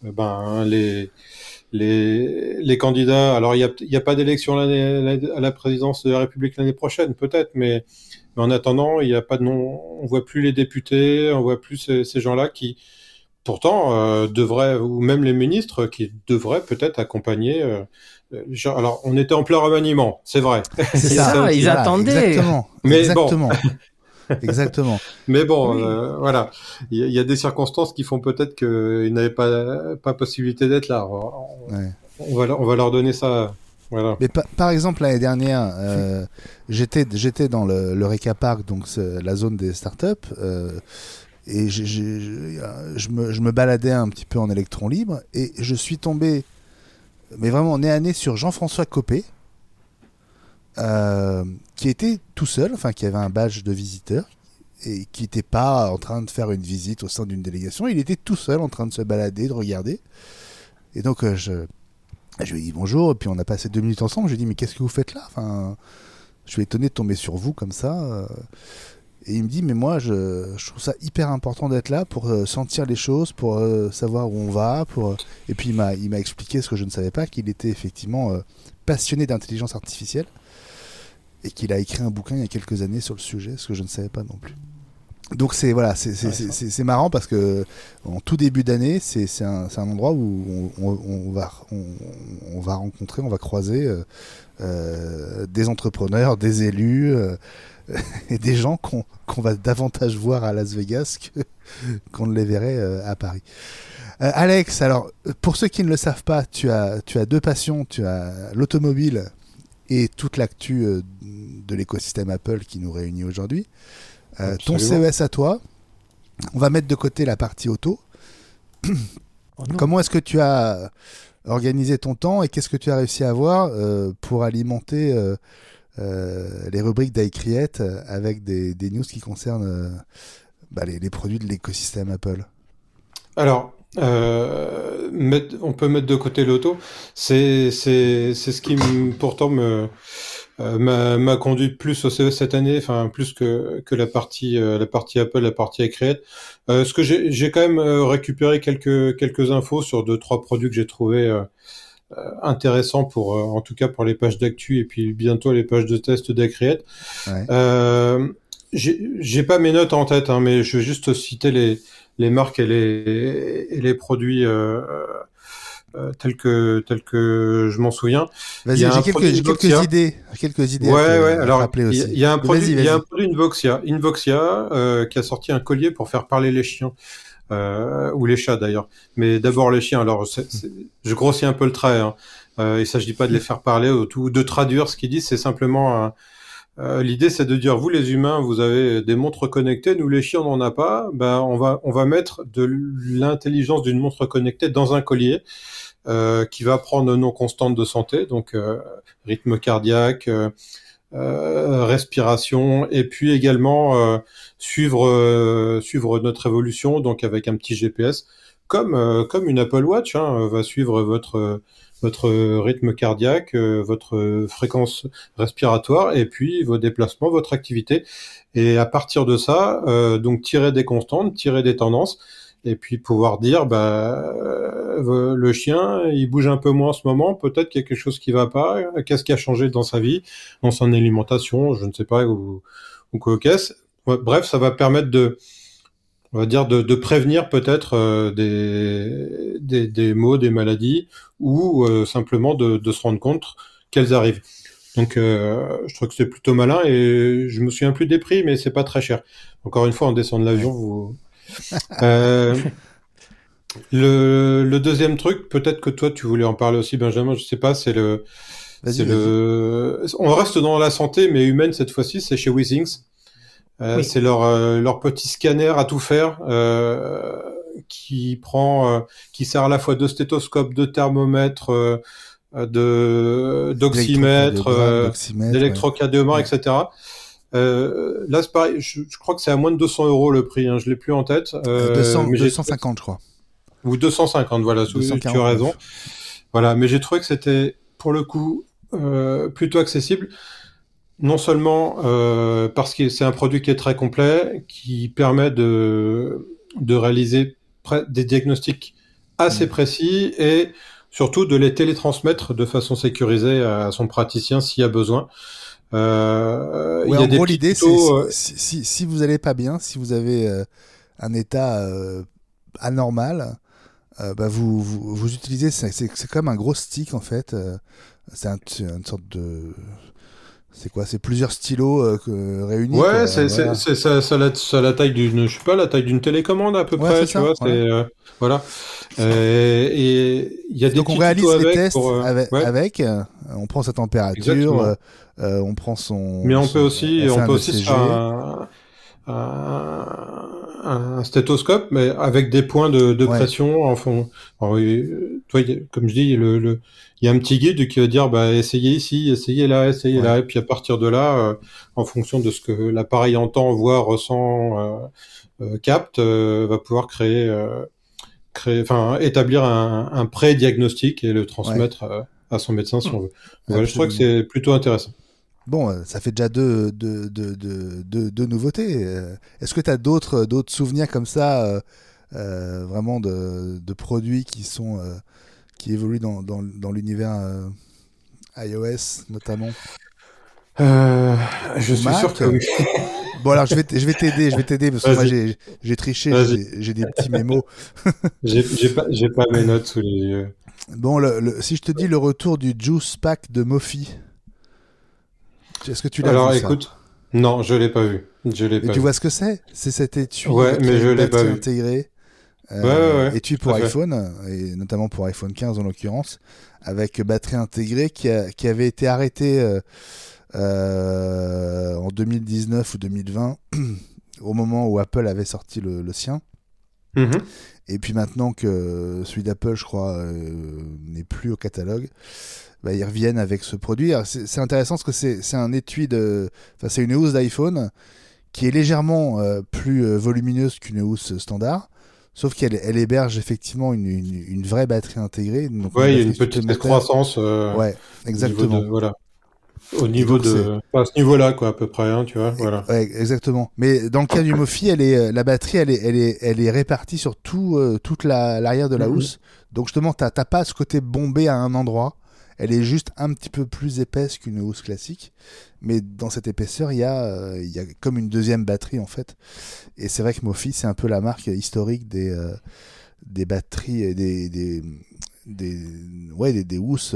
les candidats. Alors il y a pas d'élection à la présidence de la République l'année prochaine, peut-être, mais en attendant, il y a pas de nom. On voit plus les députés, on voit plus ces gens-là qui pourtant devraient, ou même les ministres qui devraient peut-être accompagner. Alors, on était en plein remaniement, c'est vrai. C'est ça, ils attendaient. Exactement. Exactement. Mais bon, Oui. voilà, il y a des circonstances qui font peut-être qu'ils n'avaient pas possibilité d'être là. On va leur donner ça. Voilà. Mais par exemple, l'année dernière, j'étais dans le Reka Park, donc la zone des startups, et je me baladais un petit peu en électron libre, et je suis tombé, mais vraiment nez à nez, sur Jean-François Copé, qui était tout seul, enfin qui avait un badge de visiteur, et qui n'était pas en train de faire une visite au sein d'une délégation. Il était tout seul en train de se balader, de regarder. Et donc je lui ai dit bonjour, et puis on a passé 2 minutes ensemble. Je lui ai dit mais qu'est-ce que vous faites là? Enfin, je suis étonné de tomber sur vous comme ça. Et il me dit mais moi je trouve ça hyper important d'être là pour sentir les choses, pour savoir où on va. Et puis il m'a expliqué ce que je ne savais pas, qu'il était effectivement passionné d'intelligence artificielle et qu'il a écrit un bouquin il y a quelques années sur le sujet, ce que je ne savais pas non plus. Donc c'est marrant parce que en tout début d'année, c'est un endroit où on va rencontrer, on va croiser des entrepreneurs, des élus et des gens qu'on va davantage voir à Las Vegas qu'on ne les verrait à Paris. Alex, alors pour ceux qui ne le savent pas, tu as 2 passions, tu as l'automobile et toute l'actu de l'écosystème Apple qui nous réunit aujourd'hui. Ton CES à toi, on va mettre de côté la partie auto. Comment est-ce que tu as organisé ton temps et qu'est-ce que tu as réussi à avoir pour alimenter les rubriques d'iCreate avec des news qui concernent les produits de l'écosystème Apple? Alors, on peut mettre de côté l'auto. C'est ce qui pourtant m'a conduit plus au CES cette année, enfin plus que la partie Apple, la partie iCreate. Ce que j'ai quand même récupéré quelques infos sur 2-3 produits que j'ai trouvé intéressants pour en tout cas pour les pages d'actu et puis bientôt les pages de test d'iCreate. Ouais. J'ai pas mes notes en tête, hein, mais je vais juste citer les marques et les produits tels que je m'en souviens. Vas-y, j'ai quelques idées. Ouais. Alors, il y a un produit, vas-y. Invoxia, qui a sorti un collier pour faire parler les chiens. Ou les chats d'ailleurs. Mais d'abord les chiens. Alors, je grossis un peu le trait. Hein. Il s'agit pas de les faire parler ou de traduire ce qu'ils disent. C'est simplement l'idée, c'est de dire vous les humains, vous avez des montres connectées. Nous les chiens, on n'en a pas. Ben, on va mettre de l'intelligence d'une montre connectée dans un collier qui va prendre nos constantes de santé, donc rythme cardiaque. Respiration et puis également suivre notre évolution, donc avec un petit GPS comme une Apple Watch va suivre votre rythme cardiaque, votre fréquence respiratoire et puis vos déplacements, votre activité, et à partir de ça donc tirer des constantes, tirer des tendances et puis pouvoir dire le chien il bouge un peu moins en ce moment, peut-être qu'il y a quelque chose qui va pas, qu'est-ce qui a changé dans sa vie, dans son alimentation, je ne sais pas, ou quoi qu'est-ce. Bref, ça va permettre de prévenir peut-être des maux, des maladies, ou simplement de se rendre compte qu'elles arrivent. Donc, je trouve que c'est plutôt malin et je me souviens plus des prix, mais c'est pas très cher. Encore une fois, on descend de l'avion, vous. Le deuxième truc, peut-être que toi tu voulais en parler aussi, Benjamin, je sais pas, Vas-y. on reste dans la santé, mais humaine cette fois-ci, c'est chez Withings. Oui. C'est leur petit scanner à tout faire, qui sert à la fois de stéthoscope, de thermomètre, d'oxymètre, d'électrocardiogramme, ouais. etc. Là, c'est pareil, je crois que c'est à moins de 200 € le prix, hein, je l'ai plus en tête. 250, je crois. Ou 250, voilà, tu as raison. Voilà, mais j'ai trouvé que c'était, pour le coup, plutôt accessible. Non seulement parce que c'est un produit qui est très complet, qui permet de réaliser des diagnostics assez précis et surtout de les télétransmettre de façon sécurisée à son praticien s'il y a besoin. Il y a en gros, l'idée, c'est si vous n'allez pas bien, si vous avez un état anormal, vous utilisez, c'est comme un gros stick en fait. C'est une sorte de... C'est quoi? C'est plusieurs stylos réunis. Ouais, voilà. ça la taille d'une, je sais pas, la taille d'une télécommande à peu près, tu vois. Voilà. Voilà. Et il y a des donc petits on réalise tutos les tests ouais. avec on prend sa température, on prend son. Mais on peut aussi se faire un stéthoscope, mais avec des points de pression en fond. Alors, toi, comme je dis, il y a un petit guide qui va dire, essayez ici, essayez là, et puis à partir de là, en fonction de ce que l'appareil entend, voit, ressent, capte, va pouvoir établir un pré-diagnostic et le transmettre à son médecin si on veut. Voilà, je trouve que c'est plutôt intéressant. Bon, ça fait déjà deux nouveautés. Est-ce que tu as d'autres souvenirs comme ça, vraiment de produits qui évoluent dans l'univers iOS notamment? Je suis sûr que oui. Bon, alors je vais t'aider parce que moi j'ai triché, j'ai des petits mémos. j'ai pas mes notes sous les yeux. Bon, si je te dis le retour du Juice Pack de Mophie, est-ce que tu l'as vu? Alors écoute, non, je l'ai pas vu. Mais tu vois ce que c'est? C'est cet étui mais je l'ai pas vu. Intégré. Étui pour iPhone, et notamment pour iPhone 15 en l'occurrence, avec batterie intégrée qui avait été arrêtée en 2019 ou 2020, au moment où Apple avait sorti le sien. Mm-hmm. Et puis maintenant que celui d'Apple, je crois, n'est plus au catalogue, ils reviennent avec ce produit. Alors, c'est intéressant parce que c'est un étui c'est une housse d'iPhone qui est légèrement plus volumineuse qu'une housse standard, sauf qu'elle héberge effectivement une vraie batterie intégrée. Donc il y a une petite croissance. Ouais, exactement. Au niveau à ce niveau-là, quoi, à peu près, hein, tu vois, voilà. Ouais, exactement. Mais dans le cas du Mophie, la batterie, elle est répartie sur toute l'arrière de la housse. Donc justement, t'as pas ce côté bombé à un endroit. Elle est juste un petit peu plus épaisse qu'une housse classique. Mais dans cette épaisseur, il y a comme une deuxième batterie, en fait. Et c'est vrai que Mophie, c'est un peu la marque historique des batteries et des housses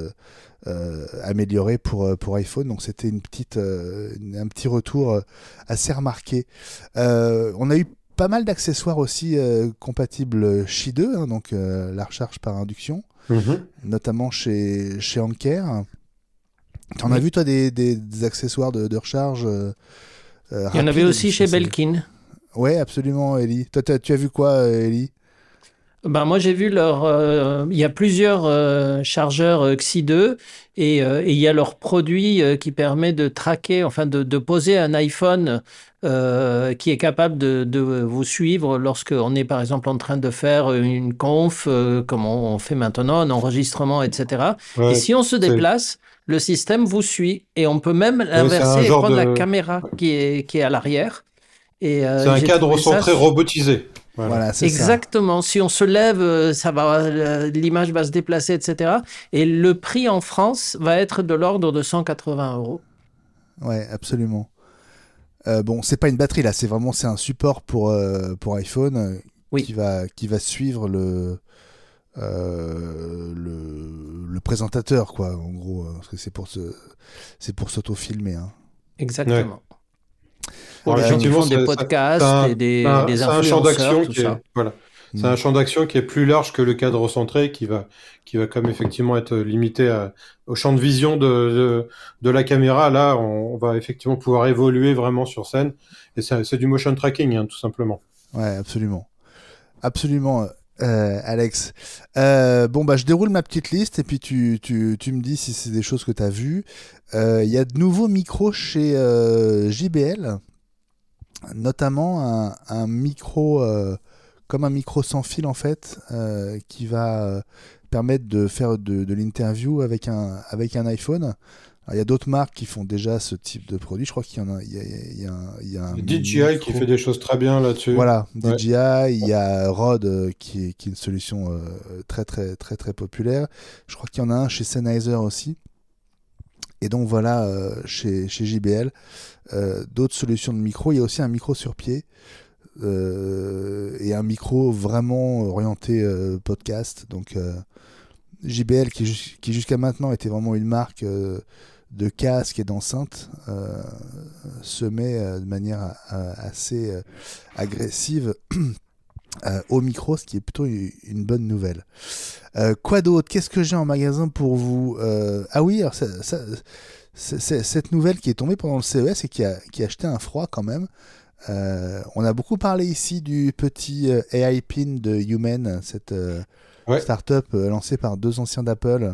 améliorées pour iPhone. Donc c'était un petit retour assez remarqué. On a eu pas mal d'accessoires aussi compatibles Qi 2, hein, donc la recharge par induction, notamment chez Anker. T'en as vu toi des accessoires de recharge il y en avait aussi chez Belkin. Ouais, absolument, Ellie. Toi, tu as vu quoi, Ellie? Moi, j'ai vu il y a plusieurs chargeurs Xi 2 et il y a leur produit qui permet de traquer, enfin de poser un iPhone qui est capable de vous suivre lorsqu'on est par exemple en train de faire une conf, comme on fait maintenant, un enregistrement, etc. Ouais, et si on se déplace, le système vous suit et on peut même l'inverser et prendre la caméra qui est à l'arrière. C'est un cadre centré robotisé. Voilà, c'est exactement. Si on se lève, l'image va se déplacer, etc. Et le prix en France va être de l'ordre de 180 €. Ouais, absolument. Bon, c'est pas une batterie là, c'est un support pour iPhone qui va suivre le présentateur, quoi, en gros, parce que c'est pour s'auto-filmer. Hein. Exactement. Pour Alors, les gens qui effectivement, font des podcasts et des un champ influenceurs, d'action tout qui ça. est, voilà. C'est un champ d'action qui est plus large que le cadre recentré, qui va comme effectivement être limité au champ de vision de la caméra. Là, on va effectivement pouvoir évoluer vraiment sur scène. Et c'est du motion tracking, hein, tout simplement. Ouais, absolument. Absolument, Alex. Je déroule ma petite liste et puis tu me dis si c'est des choses que tu as vues. Il y a de nouveaux micros chez JBL, notamment un micro, comme un micro sans fil en fait, qui va permettre de faire de l'interview avec un iPhone. Alors, il y a d'autres marques qui font déjà ce type de produit. Je crois qu'il y en a. Il y a un DJI micro qui fait des choses très bien là-dessus. Voilà, Ouais. DJI, il y a Rode qui est une solution très très très très populaire. Je crois qu'il y en a un chez Sennheiser aussi. Et donc voilà, chez JBL, d'autres solutions de micro. Il y a aussi un micro sur pied et un micro vraiment orienté podcast. Donc JBL qui jusqu'à maintenant était vraiment une marque de casque et d'enceinte se met de manière assez agressive au micro, ce qui est plutôt une bonne nouvelle. Quoi d'autre? Qu'est-ce que j'ai en magasin pour vous? Ah oui, alors c'est cette nouvelle qui est tombée pendant le CES et qui a acheté un froid quand même. On a beaucoup parlé ici du petit AI Pin de Human, cette start-up lancée par deux anciens d'Apple.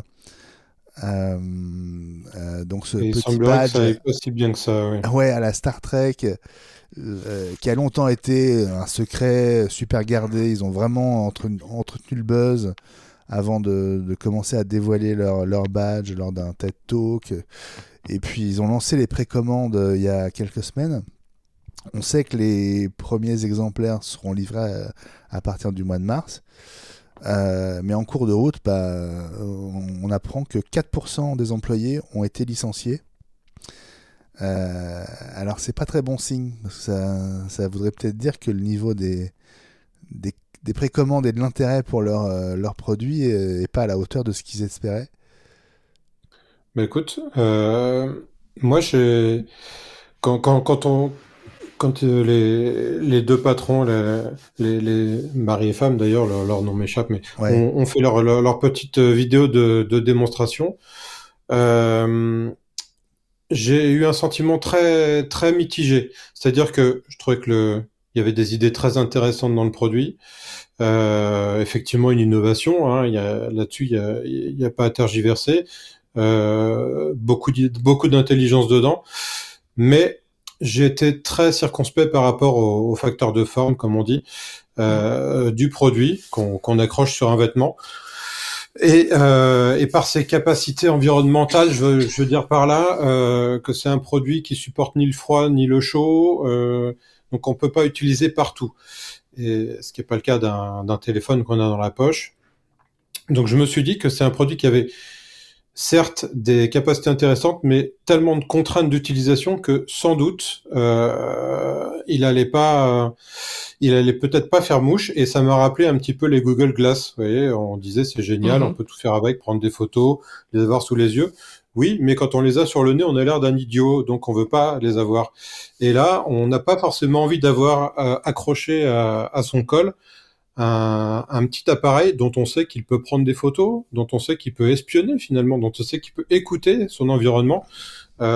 Donc ce Et il petit semblerait badge, que ça aille pas si bien que ça, oui. ouais, à la Star Trek, qui a longtemps été un secret super gardé. Ils ont vraiment entretenu le buzz avant de commencer à dévoiler leur badge lors d'un TED Talk. Et puis ils ont lancé les précommandes il y a quelques semaines. On sait que les premiers exemplaires seront livrés à partir du mois de mars. Mais en cours de route, on apprend que 4% des employés ont été licenciés. Alors c'est pas très bon signe, parce que ça voudrait peut-être dire que le niveau des précommandes et de l'intérêt pour leurs produits est pas à la hauteur de ce qu'ils espéraient. Mais écoute, moi, quand les deux patrons, les mari et femme d'ailleurs, leur nom m'échappe, mais Ouais. ont fait leur petite vidéo de démonstration. J'ai eu un sentiment très très mitigé. C'est-à-dire que je trouvais que il y avait des idées très intéressantes dans le produit. Effectivement, une innovation. Hein, là-dessus, il y a pas à tergiverser. Beaucoup d'intelligence dedans, mais j'ai été très circonspect par rapport au facteur de forme, comme on dit, du produit qu'on accroche sur un vêtement. Et par ses capacités environnementales, je veux dire par là que c'est un produit qui supporte ni le froid ni le chaud, donc on peut pas utiliser partout. Et ce qui est pas le cas d'un téléphone qu'on a dans la poche. Donc je me suis dit que c'est un produit qui avait certes des capacités intéressantes, mais tellement de contraintes d'utilisation que sans doute il allait peut-être pas faire mouche. Et ça m'a rappelé un petit peu les Google Glass. Vous voyez, on disait c'est génial, on peut tout faire avec, prendre des photos, les avoir sous les yeux. Oui, mais quand on les a sur le nez, on a l'air d'un idiot, donc on veut pas les avoir. Et là, on n'a pas forcément envie d'avoir accroché à son col un petit appareil dont on sait qu'il peut prendre des photos, dont on sait qu'il peut espionner finalement, dont on sait qu'il peut écouter son environnement. On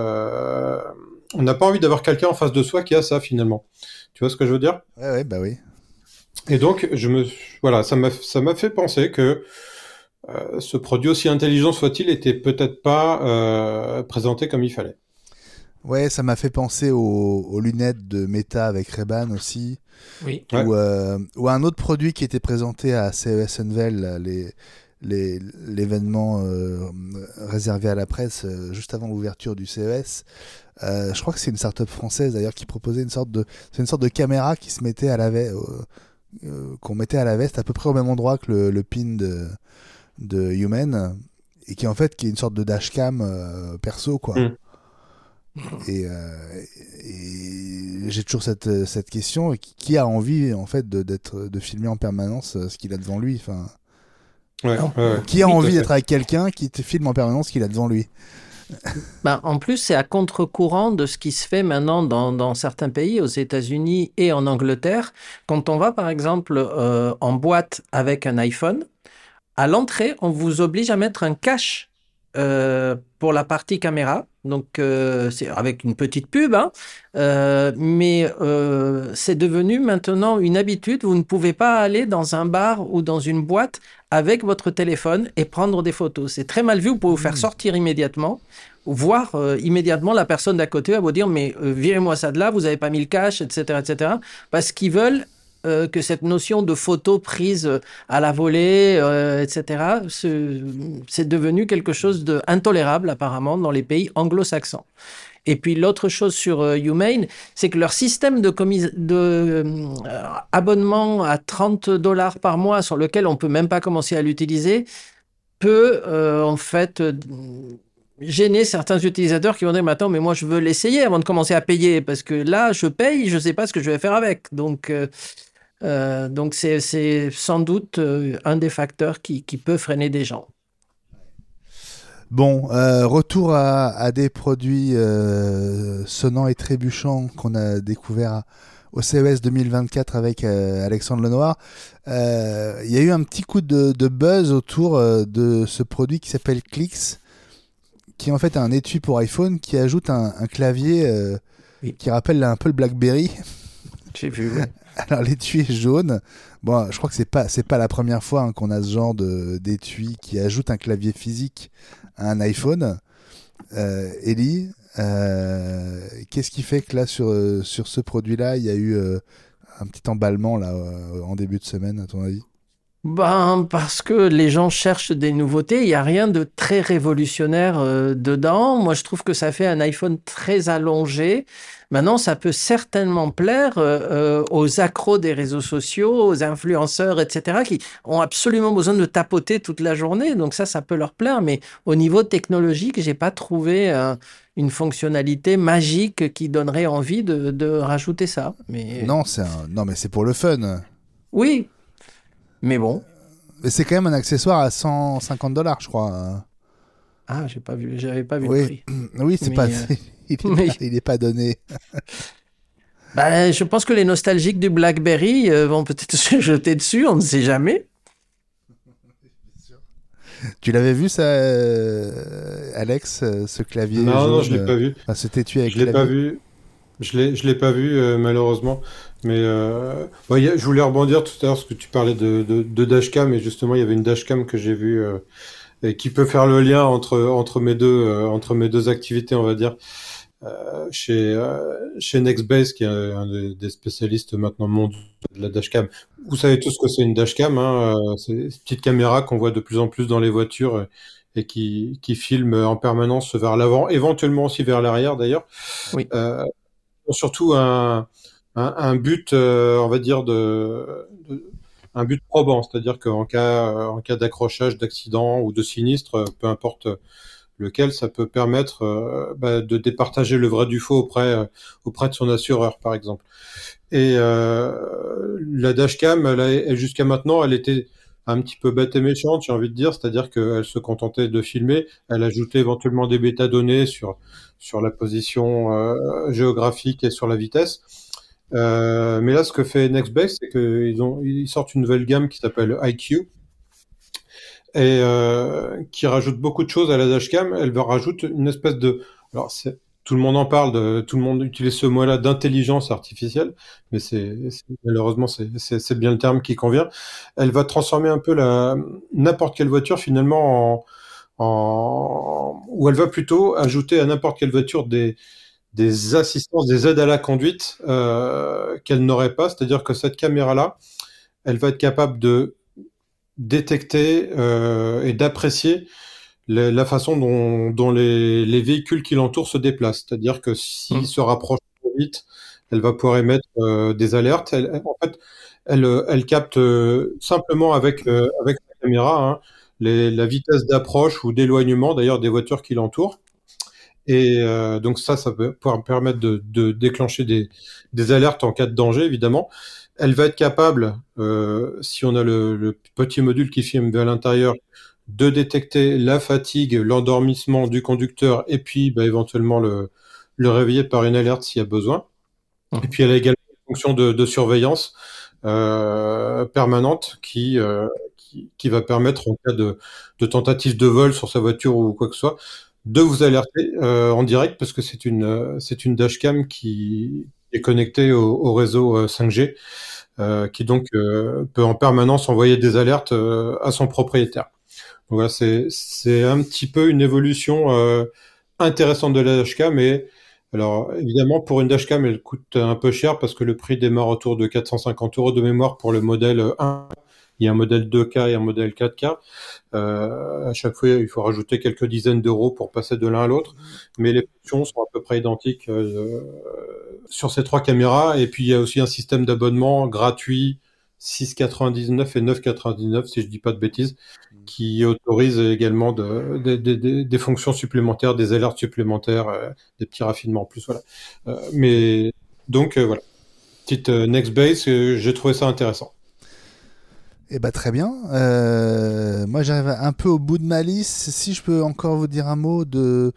n'a pas envie d'avoir quelqu'un en face de soi qui a ça finalement. Tu vois ce que je veux dire? Ouais, bah oui. Et donc, ça m'a fait penser que ce produit, aussi intelligent soit-il, était peut-être pas présenté comme il fallait. Ouais, ça m'a fait penser aux lunettes de Meta avec Ray-Ban aussi. Oui. Ou à un autre produit qui était présenté à CES Unveil, l'événement réservé à la presse juste avant l'ouverture du CES. Je crois que c'est une start-up française d'ailleurs qui proposait une sorte de caméra qui se mettait à la veste, qu'on mettait à la veste à peu près au même endroit que le pin de Human, et qui est une sorte de dashcam perso quoi. Et j'ai toujours cette question, qui a envie en fait de filmer en permanence ce qu'il a devant lui. Enfin, Ouais, ouais. Qui a Oui, envie tout à d'être avec quelqu'un qui te filme en permanence qu'il a devant lui? En plus, c'est à contre-courant de ce qui se fait maintenant dans certains pays, aux États-Unis et en Angleterre. Quand on va, par exemple, en boîte avec un iPhone, à l'entrée, on vous oblige à mettre un cache pour la partie caméra. Donc, c'est avec une petite pub, hein. Mais c'est devenu maintenant une habitude. Vous ne pouvez pas aller dans un bar ou dans une boîte avec votre téléphone et prendre des photos. C'est très mal vu. Vous pouvez vous faire sortir immédiatement, voir immédiatement la personne d'à côté va vous dire mais virez-moi ça de là, vous n'avez pas mis le cache, etc., etc. Parce qu'ils veulent que cette notion de photo prise à la volée, etc., c'est devenu quelque chose d'intolérable apparemment dans les pays anglo-saxons. Et puis l'autre chose sur Humane, c'est que leur système de abonnement à $30 par mois, sur lequel on peut même pas commencer à l'utiliser, peut en fait gêner certains utilisateurs qui vont dire mais attends, mais moi je veux l'essayer avant de commencer à payer parce que là je paye, je sais pas ce que je vais faire avec. Donc c'est sans doute un des facteurs qui peut freiner des gens. Bon, retour à des produits sonnants et trébuchants qu'on a découvert au CES 2024 avec Alexandre Lenoir. Il y a eu un petit coup de buzz autour de ce produit qui s'appelle Clix, qui en fait est un étui pour iPhone qui ajoute un clavier Oui. qui rappelle un peu le BlackBerry. J'ai vu. Ouais. Alors l'étui est jaune. Bon, je crois que c'est pas la première fois qu'on a ce genre d'étui qui ajoute un clavier physique à un iPhone. Ellie, qu'est-ce qui fait que là sur ce produit-là, il y a eu un petit emballement là en début de semaine, à ton avis? Parce que les gens cherchent des nouveautés. Il n'y a rien de très révolutionnaire dedans. Moi, je trouve que ça fait un iPhone très allongé. Maintenant, ça peut certainement plaire aux accros des réseaux sociaux, aux influenceurs, etc., qui ont absolument besoin de tapoter toute la journée. Donc ça peut leur plaire. Mais au niveau technologique, j'ai pas trouvé une fonctionnalité magique qui donnerait envie de rajouter ça. Mais Non, mais c'est pour le fun. oui, mais bon. Mais c'est quand même un accessoire à $150, je crois. Ah, j'avais pas vu le Oui, prix. oui, c'est Mais, pas, euh, il est pas donné. je pense que les nostalgiques du BlackBerry vont peut-être se jeter dessus, on ne sait jamais. Tu l'avais vu ça, Alex, ce clavier Non, jaune, non, je l'ai pas vu. enfin, cet étui avec Je l'ai pas clavier? vu. Je l'ai pas vu malheureusement. Mais je voulais rebondir tout à l'heure parce que tu parlais de dashcam et justement il y avait une dashcam que j'ai vue et qui peut faire le lien entre mes deux activités, on va dire. Chez Nextbase, qui est un des spécialistes maintenant mondiaux de la dashcam. Vous savez tous ce que c'est une dashcam, hein, c'est une petite caméra qu'on voit de plus en plus dans les voitures et qui filme en permanence vers l'avant, éventuellement aussi vers l'arrière d'ailleurs. Oui. Surtout un but, on va dire, un but probant, c'est-à-dire qu'en en cas d'accrochage, d'accident ou de sinistre, peu importe lequel, ça peut permettre de départager le vrai du faux auprès de son assureur, par exemple. Et la dashcam, jusqu'à maintenant, elle était un petit peu bête et méchante, j'ai envie de dire, c'est-à-dire qu'elle se contentait de filmer, elle ajoutait éventuellement des métadonnées sur la position géographique et sur la vitesse. Mais là, ce que fait Nextbase, c'est qu'ils sortent une nouvelle gamme qui s'appelle IQ et qui rajoute beaucoup de choses à la dashcam. Elle rajoute une espèce de... Alors, tout le monde en parle, tout le monde utilise ce mot-là d'intelligence artificielle, mais malheureusement, c'est bien le terme qui convient. Elle va transformer un peu n'importe quelle voiture finalement ou elle va plutôt ajouter à n'importe quelle voiture des assistances, des aides à la conduite qu'elle n'aurait pas. C'est-à-dire que cette caméra-là, elle va être capable de détecter et d'apprécier la façon dont les véhicules qui l'entourent se déplacent. C'est-à-dire que s'ils se rapprochent trop vite, elle va pouvoir émettre des alertes. En fait, elle capte simplement avec la caméra la vitesse d'approche ou d'éloignement d'ailleurs des voitures qui l'entourent. Et donc ça peut pouvoir permettre de déclencher des alertes en cas de danger, évidemment. elle va être capable, si on a le petit module qui filme à l'intérieur, de détecter la fatigue, l'endormissement du conducteur et puis éventuellement le réveiller par une alerte s'il y a besoin. Et puis elle a également une fonction de surveillance permanente qui va permettre en cas de tentative de vol sur sa voiture ou quoi que ce soit, de vous alerter en direct parce que c'est une dashcam qui est connectée au réseau 5G qui donc peut en permanence envoyer des alertes à son propriétaire. Donc voilà, c'est un petit peu une évolution intéressante de la dashcam, mais alors évidemment pour une dashcam elle coûte un peu cher parce que le prix démarre autour de 450 € de mémoire pour le modèle 1. Il y a un modèle 2K et un modèle 4K. À chaque fois, il faut rajouter quelques dizaines d'euros pour passer de l'un à l'autre. Mais les fonctions sont à peu près identiques sur ces 3 caméras. Et puis, il y a aussi un système d'abonnement gratuit, 6,99 et 9,99, si je dis pas de bêtises, qui autorise également des fonctions supplémentaires, des alertes supplémentaires, des petits raffinements en plus. Voilà. Mais donc, voilà. Petite Nextbase, j'ai trouvé ça intéressant. Eh ben, très bien. Moi, j'arrive un peu au bout de ma liste. Si je peux encore vous dire un mot de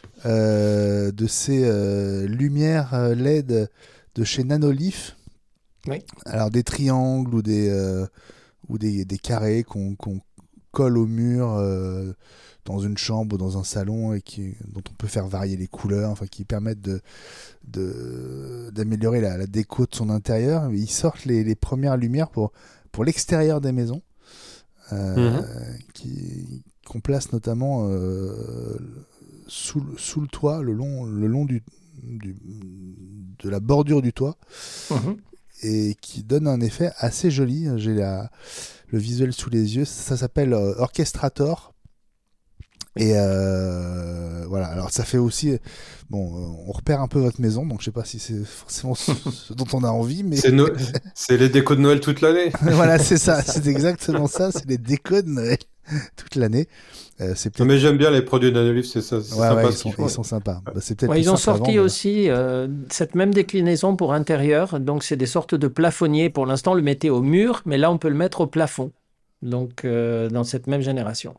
ces lumières LED de chez Nanolith. Oui. Alors, des triangles ou des carrés qu'on colle au mur dans une chambre ou dans un salon et dont on peut faire varier les couleurs, enfin, qui permettent d'améliorer la déco de son intérieur. Ils sortent les premières lumières pour l'extérieur des maisons, qu'on place notamment sous le toit, le long de la bordure du toit, et qui donne un effet assez joli. J'ai le visuel sous les yeux. Ça s'appelle Orchestrator. Et voilà, alors ça fait aussi, on repère un peu votre maison, donc je sais pas si c'est forcément ce dont on a envie, mais c'est les décos de Noël toute l'année. Voilà, c'est ça, c'est exactement ça, c'est les décos de Noël toute l'année. Non, mais j'aime bien les produits d'Anolith, c'est ça, c'est sympa. Ils sont sympas. C'est peut-être ils ont sorti aussi cette même déclinaison pour intérieur, donc c'est des sortes de plafonniers. Pour l'instant, on le mettait au mur, mais là on peut le mettre au plafond, donc dans cette même génération.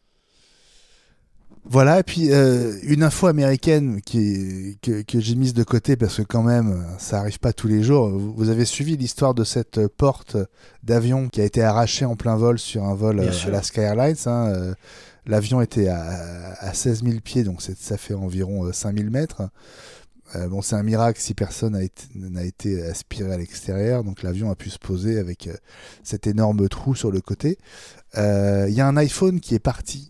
Voilà, et puis une info américaine que j'ai mise de côté parce que quand même, ça arrive pas tous les jours. Vous avez suivi l'histoire de cette porte d'avion qui a été arrachée en plein vol sur un vol Alaska Airlines. L'avion était à 16 000 pieds, donc ça fait environ 5 000 mètres. C'est un miracle si personne n'a été aspiré à l'extérieur, donc l'avion a pu se poser avec cet énorme trou sur le côté. Il y a un iPhone qui est parti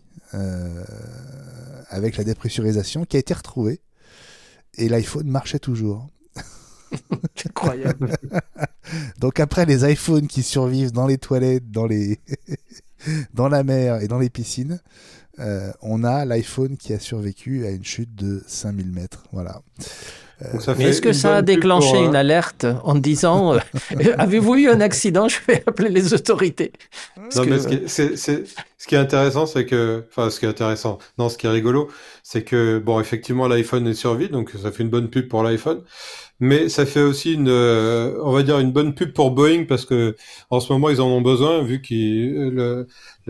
avec la dépressurisation, qui a été retrouvé, et l'iPhone marchait toujours. C'est incroyable. Donc après les iPhones qui survivent dans les toilettes, dans la mer et dans les piscines, on a l'iPhone qui a survécu à une chute de 5000 mètres. Voilà. Mais est-ce que ça a déclenché une alerte en disant avez-vous eu un accident? Je vais appeler les autorités. Ce qui est intéressant, c'est que, ce qui est rigolo, c'est que effectivement l'iPhone est survie, donc ça fait une bonne pub pour l'iPhone, mais ça fait aussi on va dire une bonne pub pour Boeing parce que en ce moment ils en ont besoin vu que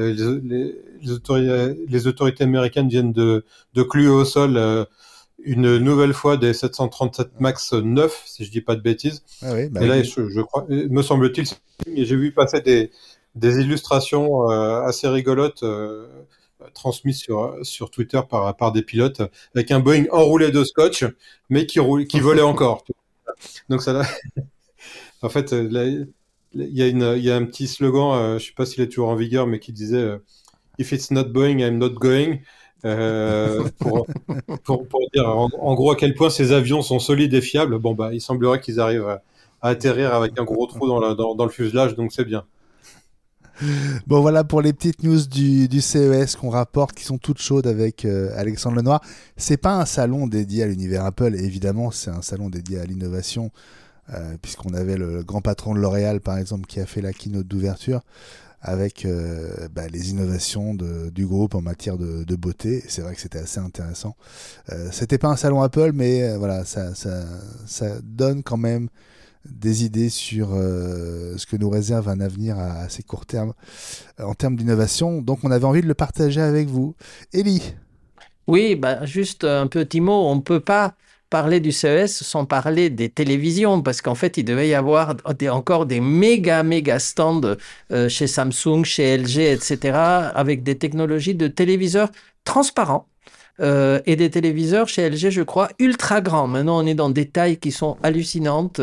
les autorités américaines viennent de clouer au sol une nouvelle fois des 737 MAX 9, si je dis pas de bêtises. Ah oui, et là, je crois, me semble-t-il, j'ai vu passer des illustrations assez rigolotes transmises sur Twitter par des pilotes avec un Boeing enroulé de scotch, mais qui volait encore. Donc ça, en fait, là, il y a un petit slogan, je sais pas s'il est toujours en vigueur, mais qui disait If it's not Boeing, I'm not going. Pour dire en gros à quel point ces avions sont solides et fiables. Il semblerait qu'ils arrivent à atterrir avec un gros trou dans le fuselage, donc c'est bien. Bon, voilà pour les petites news du CES qu'on rapporte, qui sont toutes chaudes avec Alexandre Lenoir. C'est pas un salon dédié à l'univers Apple, évidemment, c'est un salon dédié à l'innovation, puisqu'on avait le grand patron de L'Oréal, par exemple, qui a fait la keynote d'ouverture avec les innovations du groupe en matière de beauté. C'est vrai que c'était assez intéressant. C'était pas un salon Apple, mais voilà, ça donne quand même des idées sur ce que nous réserve un avenir à assez court terme en termes d'innovation. Donc, on avait envie de le partager avec vous. Élie. Oui, juste un petit mot. On ne peut pas parler du CES sans parler des télévisions, parce qu'en fait, il devait y avoir encore des méga stands chez Samsung, chez LG, etc., avec des technologies de téléviseurs transparents. Et des téléviseurs chez LG, je crois, ultra grands. Maintenant, on est dans des tailles qui sont hallucinantes.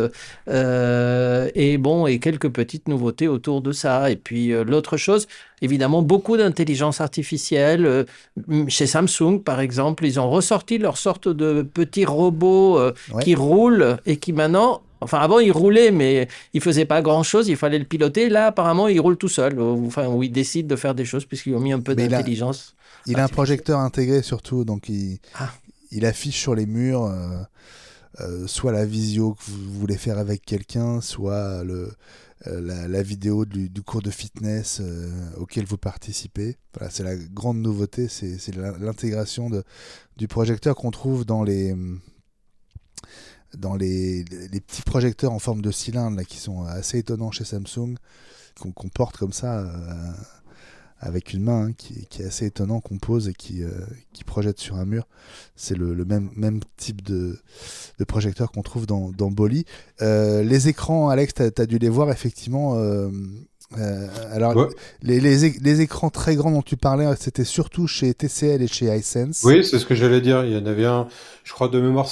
Et quelques petites nouveautés autour de ça. Et puis, l'autre chose, évidemment, beaucoup d'intelligence artificielle. Chez Samsung, par exemple, ils ont ressorti leur sorte de petits robots qui roulent et qui maintenant... Enfin, avant, il roulait, mais il faisait pas grand-chose. Il fallait le piloter. Là, apparemment, il roule tout seul. Où il décide de faire des choses puisqu'ils ont mis un peu d'intelligence. Il a un projecteur intégré surtout, donc il affiche sur les murs soit la visio que vous voulez faire avec quelqu'un, soit la vidéo du cours de fitness auquel vous participez. Voilà, c'est la grande nouveauté, c'est l'intégration du projecteur qu'on trouve dans les petits projecteurs en forme de cylindre là, qui sont assez étonnants chez Samsung, qu'on porte comme ça avec une main, qui est assez étonnant, qu'on pose et qui projette sur un mur. C'est le même type de projecteur qu'on trouve dans Bolly. Les écrans, Alex, tu as dû les voir effectivement. Alors, ouais. les écrans très grands dont tu parlais, c'était surtout chez TCL et chez Hisense. Oui, c'est ce que j'allais dire. Il y en avait un, je crois de mémoire,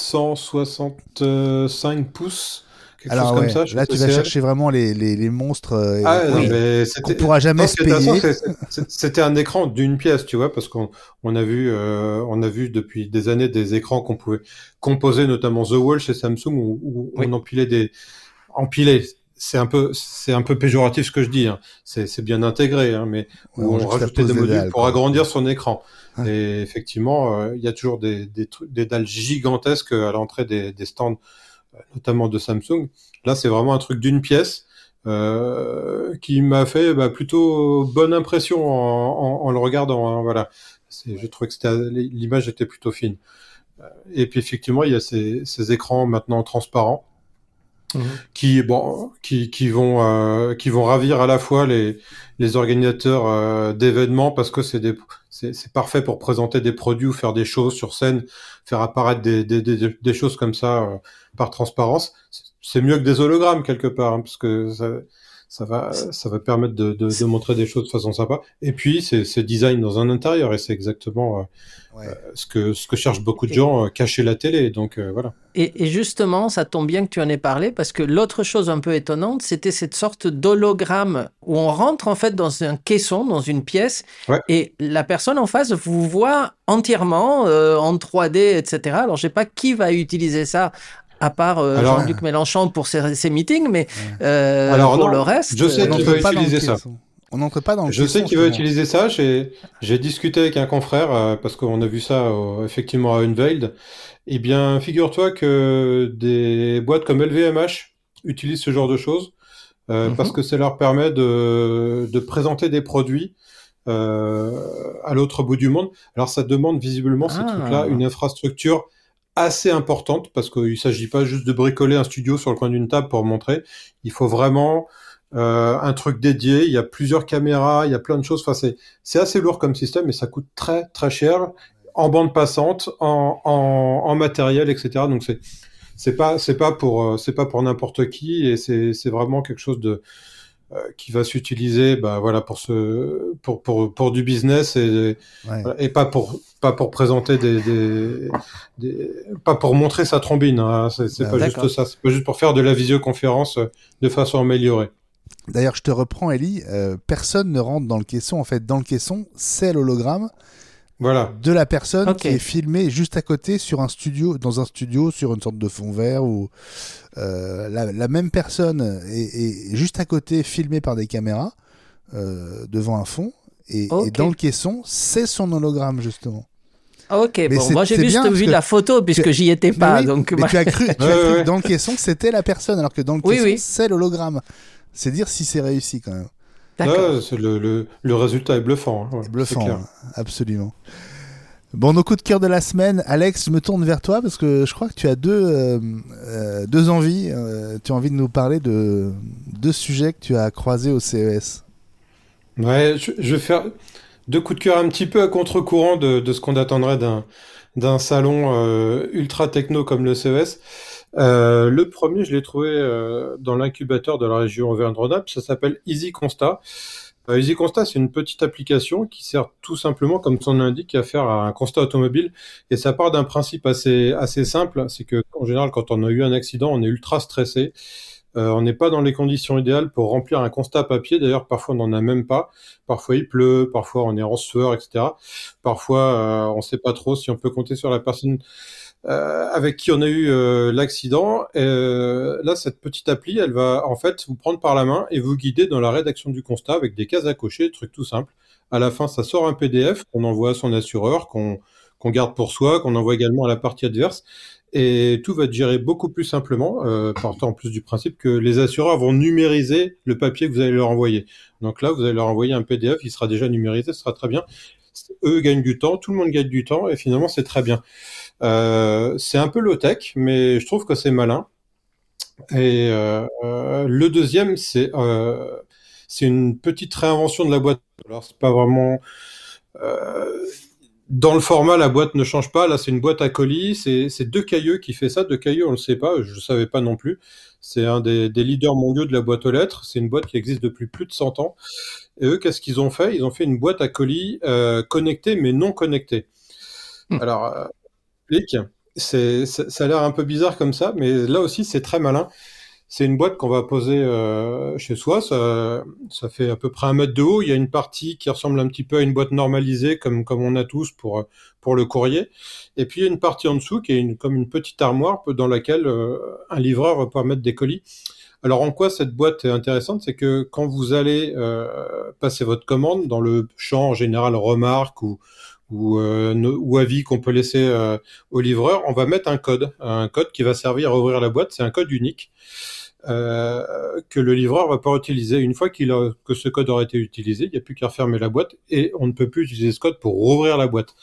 165 pouces. Alors comme ça, là, tu vas chercher vraiment les monstres qu'on pourra jamais se payer. C'était un écran d'une pièce, tu vois, parce qu'on a vu depuis des années des écrans qu'on pouvait composer, notamment The Wall chez Samsung, où on empilait c'est un peu péjoratif ce que je dis, hein. C'est bien intégré, hein, mais où on rajoutait des modules pour agrandir son écran. Ouais. Et effectivement, il y a toujours des dalles gigantesques à l'entrée des stands, notamment de Samsung. Là, c'est vraiment un truc d'une pièce qui m'a fait plutôt bonne impression en le regardant. Hein, voilà, je trouvais que l'image était plutôt fine. Et puis effectivement, il y a ces écrans maintenant transparents qui vont ravir à la fois les organisateurs d'événements, parce que c'est parfait pour présenter des produits ou faire des choses sur scène, faire apparaître des choses comme ça par transparence. C'est mieux que des hologrammes quelque part, hein, parce que ça va permettre de montrer des choses de façon sympa. Et puis c'est design dans un intérieur, et c'est exactement ce que cherchent beaucoup de gens, cacher la télé. Donc voilà. Et justement, ça tombe bien que tu en aies parlé, parce que l'autre chose un peu étonnante, c'était cette sorte d'hologramme où on rentre en fait dans un caisson, dans une pièce, et la personne en face vous voit entièrement en 3D, etc. Alors je sais pas qui va utiliser ça, à part Jean-Luc Mélenchon pour ses meetings, mais pour le reste... Je sais qu'il va utiliser ça. On n'entre pas dans le Je sais qu'il va utiliser ça. J'ai discuté avec un confrère, parce qu'on a vu ça effectivement à Unveiled. Eh bien, figure-toi que des boîtes comme LVMH utilisent ce genre de choses, parce que ça leur permet de présenter des produits à l'autre bout du monde. Alors ça demande visiblement ces trucs-là une infrastructure assez importante, parce qu'il ne s'agit pas juste de bricoler un studio sur le coin d'une table pour montrer. Il faut vraiment un truc dédié. Il y a plusieurs caméras, il y a plein de choses. Enfin, c'est assez lourd comme système, mais ça coûte très très cher en bande passante, en matériel, etc. Donc c'est pas pour n'importe qui, et c'est vraiment quelque chose qui va s'utiliser pour du business, et pas pour présenter pas pour montrer sa trombine, hein. C'est pas juste ça, c'est pas juste pour faire de la visioconférence de façon améliorée. D'ailleurs, je te reprends, Elie, personne ne rentre dans le caisson. En fait, dans le caisson, c'est l'hologramme de la personne qui est filmée juste à côté dans un studio, sur une sorte de fond vert, où la même personne est juste à côté, filmée par des caméras devant un fond, et dans le caisson, c'est son hologramme, justement. Ok, moi j'ai juste vu la photo puisque j'y étais pas. Mais tu as cru que dans le caisson c'était la personne, alors que dans le caisson c'est l'hologramme. C'est dire si c'est réussi quand même. D'accord. Le résultat est bluffant. Hein. Bluffant, absolument. Bon, nos coups de cœur de la semaine. Alex, je me tourne vers toi parce que je crois que tu as deux envies. Tu as envie de nous parler de deux sujets que tu as croisés au CES. Ouais, je vais faire deux coups de cœur un petit peu à contre-courant de ce qu'on attendrait d'un salon ultra techno comme le CES. Le premier, je l'ai trouvé dans l'incubateur de la région Auvergne-Rhône-Alpes. Ça s'appelle Easy Constat. Easy Constat, c'est une petite application qui sert tout simplement, comme son nom l'indique, à faire un constat automobile. Et ça part d'un principe assez simple. C'est que, en général, quand on a eu un accident, on est ultra stressé. On n'est pas dans les conditions idéales pour remplir un constat papier. D'ailleurs, parfois, on n'en a même pas. Parfois, il pleut. Parfois, on est en sueur, etc. Parfois, on ne sait pas trop si on peut compter sur la personne avec qui on a eu l'accident. Là, cette petite appli, elle va en fait vous prendre par la main et vous guider dans la rédaction du constat avec des cases à cocher, trucs tout simples. À la fin, ça sort un PDF qu'on envoie à son assureur, qu'on garde pour soi, qu'on envoie également à la partie adverse. Et tout va être géré beaucoup plus simplement, partant en plus du principe que les assureurs vont numériser le papier que vous allez leur envoyer. Donc là, vous allez leur envoyer un PDF, il sera déjà numérisé, ce sera très bien. Eux gagnent du temps, tout le monde gagne du temps, et finalement, c'est très bien. C'est un peu low-tech, mais je trouve que c'est malin. Et le deuxième, c'est une petite réinvention de la boîte. Alors, c'est pas vraiment... dans le format, la boîte ne change pas. Là, c'est une boîte à colis. C'est deux Cailleux qui fait ça. Deux Cailleux, on le sait pas. Je savais pas non plus. C'est un des leaders mondiaux de la boîte aux lettres. C'est une boîte qui existe depuis plus de 100 ans. Et eux, qu'est-ce qu'ils ont fait? Ils ont fait une boîte à colis connectée, mais non connectée. Alors, ça a l'air un peu bizarre comme ça, mais là aussi, c'est très malin. C'est une boîte qu'on va poser chez soi. Ça fait à peu près 1 mètre de haut. Il y a une partie qui ressemble un petit peu à une boîte normalisée, comme on a tous pour le courrier. Et puis, il y a une partie en dessous qui est comme une petite armoire dans laquelle un livreur va pouvoir mettre des colis. Alors, en quoi cette boîte est intéressante? C'est que quand vous allez passer votre commande dans le champ en général remarque ou avis qu'on peut laisser au livreur, on va mettre un code qui va servir à ouvrir la boîte. C'est un code unique que le livreur va pouvoir utiliser. Une fois que ce code aura été utilisé, il n'y a plus qu'à refermer la boîte et on ne peut plus utiliser ce code pour rouvrir la boîte.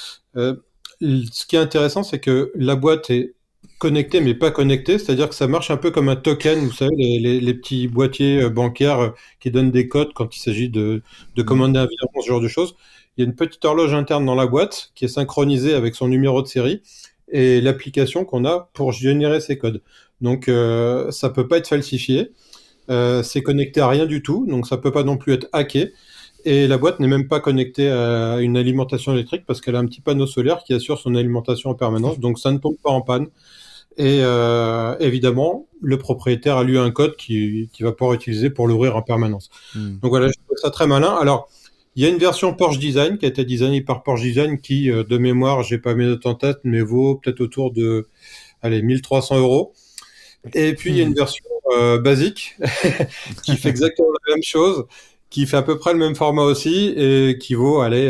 Ce qui est intéressant, c'est que la boîte est connectée mais pas connectée, c'est-à-dire que ça marche un peu comme un token, vous savez, les petits boîtiers bancaires qui donnent des codes quand il s'agit de commander un virement, ce genre de choses. Il y a une petite horloge interne dans la boîte qui est synchronisée avec son numéro de série et l'application qu'on a pour générer ces codes. Donc, ça peut pas être falsifié. C'est connecté à rien du tout, donc ça peut pas non plus être hacké. Et la boîte n'est même pas connectée à une alimentation électrique parce qu'elle a un petit panneau solaire qui assure son alimentation en permanence, donc ça ne tombe pas en panne. Et évidemment, le propriétaire a lu un code qui va pouvoir utiliser pour l'ouvrir en permanence. Donc voilà, je trouve ça très malin. Alors, il y a une version Porsche Design qui a été designée par Porsche Design qui, de mémoire, j'ai pas mes notes en tête, mais vaut peut-être autour de 1300 €. Et puis, il y a une version basique qui fait exactement la même chose, qui fait à peu près le même format aussi et qui vaut 1000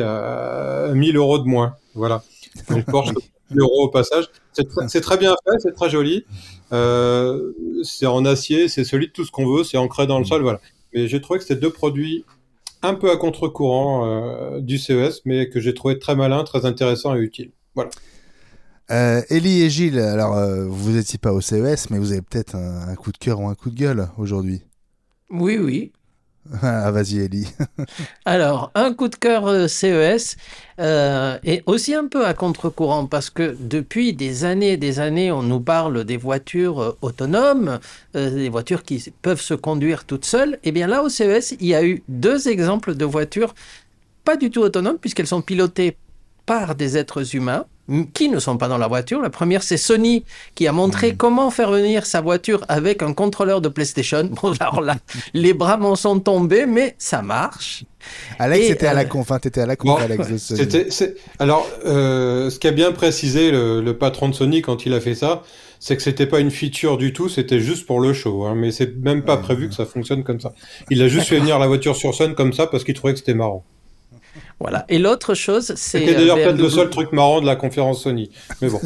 € de moins. Voilà. Donc, Porsche, 1000 € au passage. C'est très bien fait, c'est très joli. C'est en acier, c'est solide, tout ce qu'on veut, c'est ancré dans le sol, voilà. Mais j'ai trouvé que c'était deux produits un peu à contre-courant du CES, mais que j'ai trouvé très malin, très intéressant et utile. Voilà. Élie et Gilles, alors vous n'étiez pas au CES, mais vous avez peut-être un coup de cœur ou un coup de gueule aujourd'hui. Oui. Ah, vas-y, Élie. Alors, un coup de cœur CES et aussi un peu à contre-courant parce que depuis des années, on nous parle des voitures autonomes, des voitures qui peuvent se conduire toutes seules. Et bien là, au CES, il y a eu 2 exemples de voitures pas du tout autonomes puisqu'elles sont pilotées par des êtres humains qui ne sont pas dans la voiture. La première, c'est Sony qui a montré comment faire venir sa voiture avec un contrôleur de PlayStation. Bon, alors là, les bras m'en sont tombés, mais ça marche. Alex, c'était à la conf, t'étais à la conf, bon, Alex de Sony. Alors, ce qu'a bien précisé le patron de Sony quand il a fait ça, c'est que c'était pas une feature du tout, c'était juste pour le show, hein, mais c'est même pas prévu que ça fonctionne comme ça. Il a juste fait venir la voiture sur scène comme ça parce qu'il trouvait que c'était marrant. Voilà. Et l'autre chose, c'est... C'était d'ailleurs peut-être le seul truc marrant de la conférence Sony. Mais bon.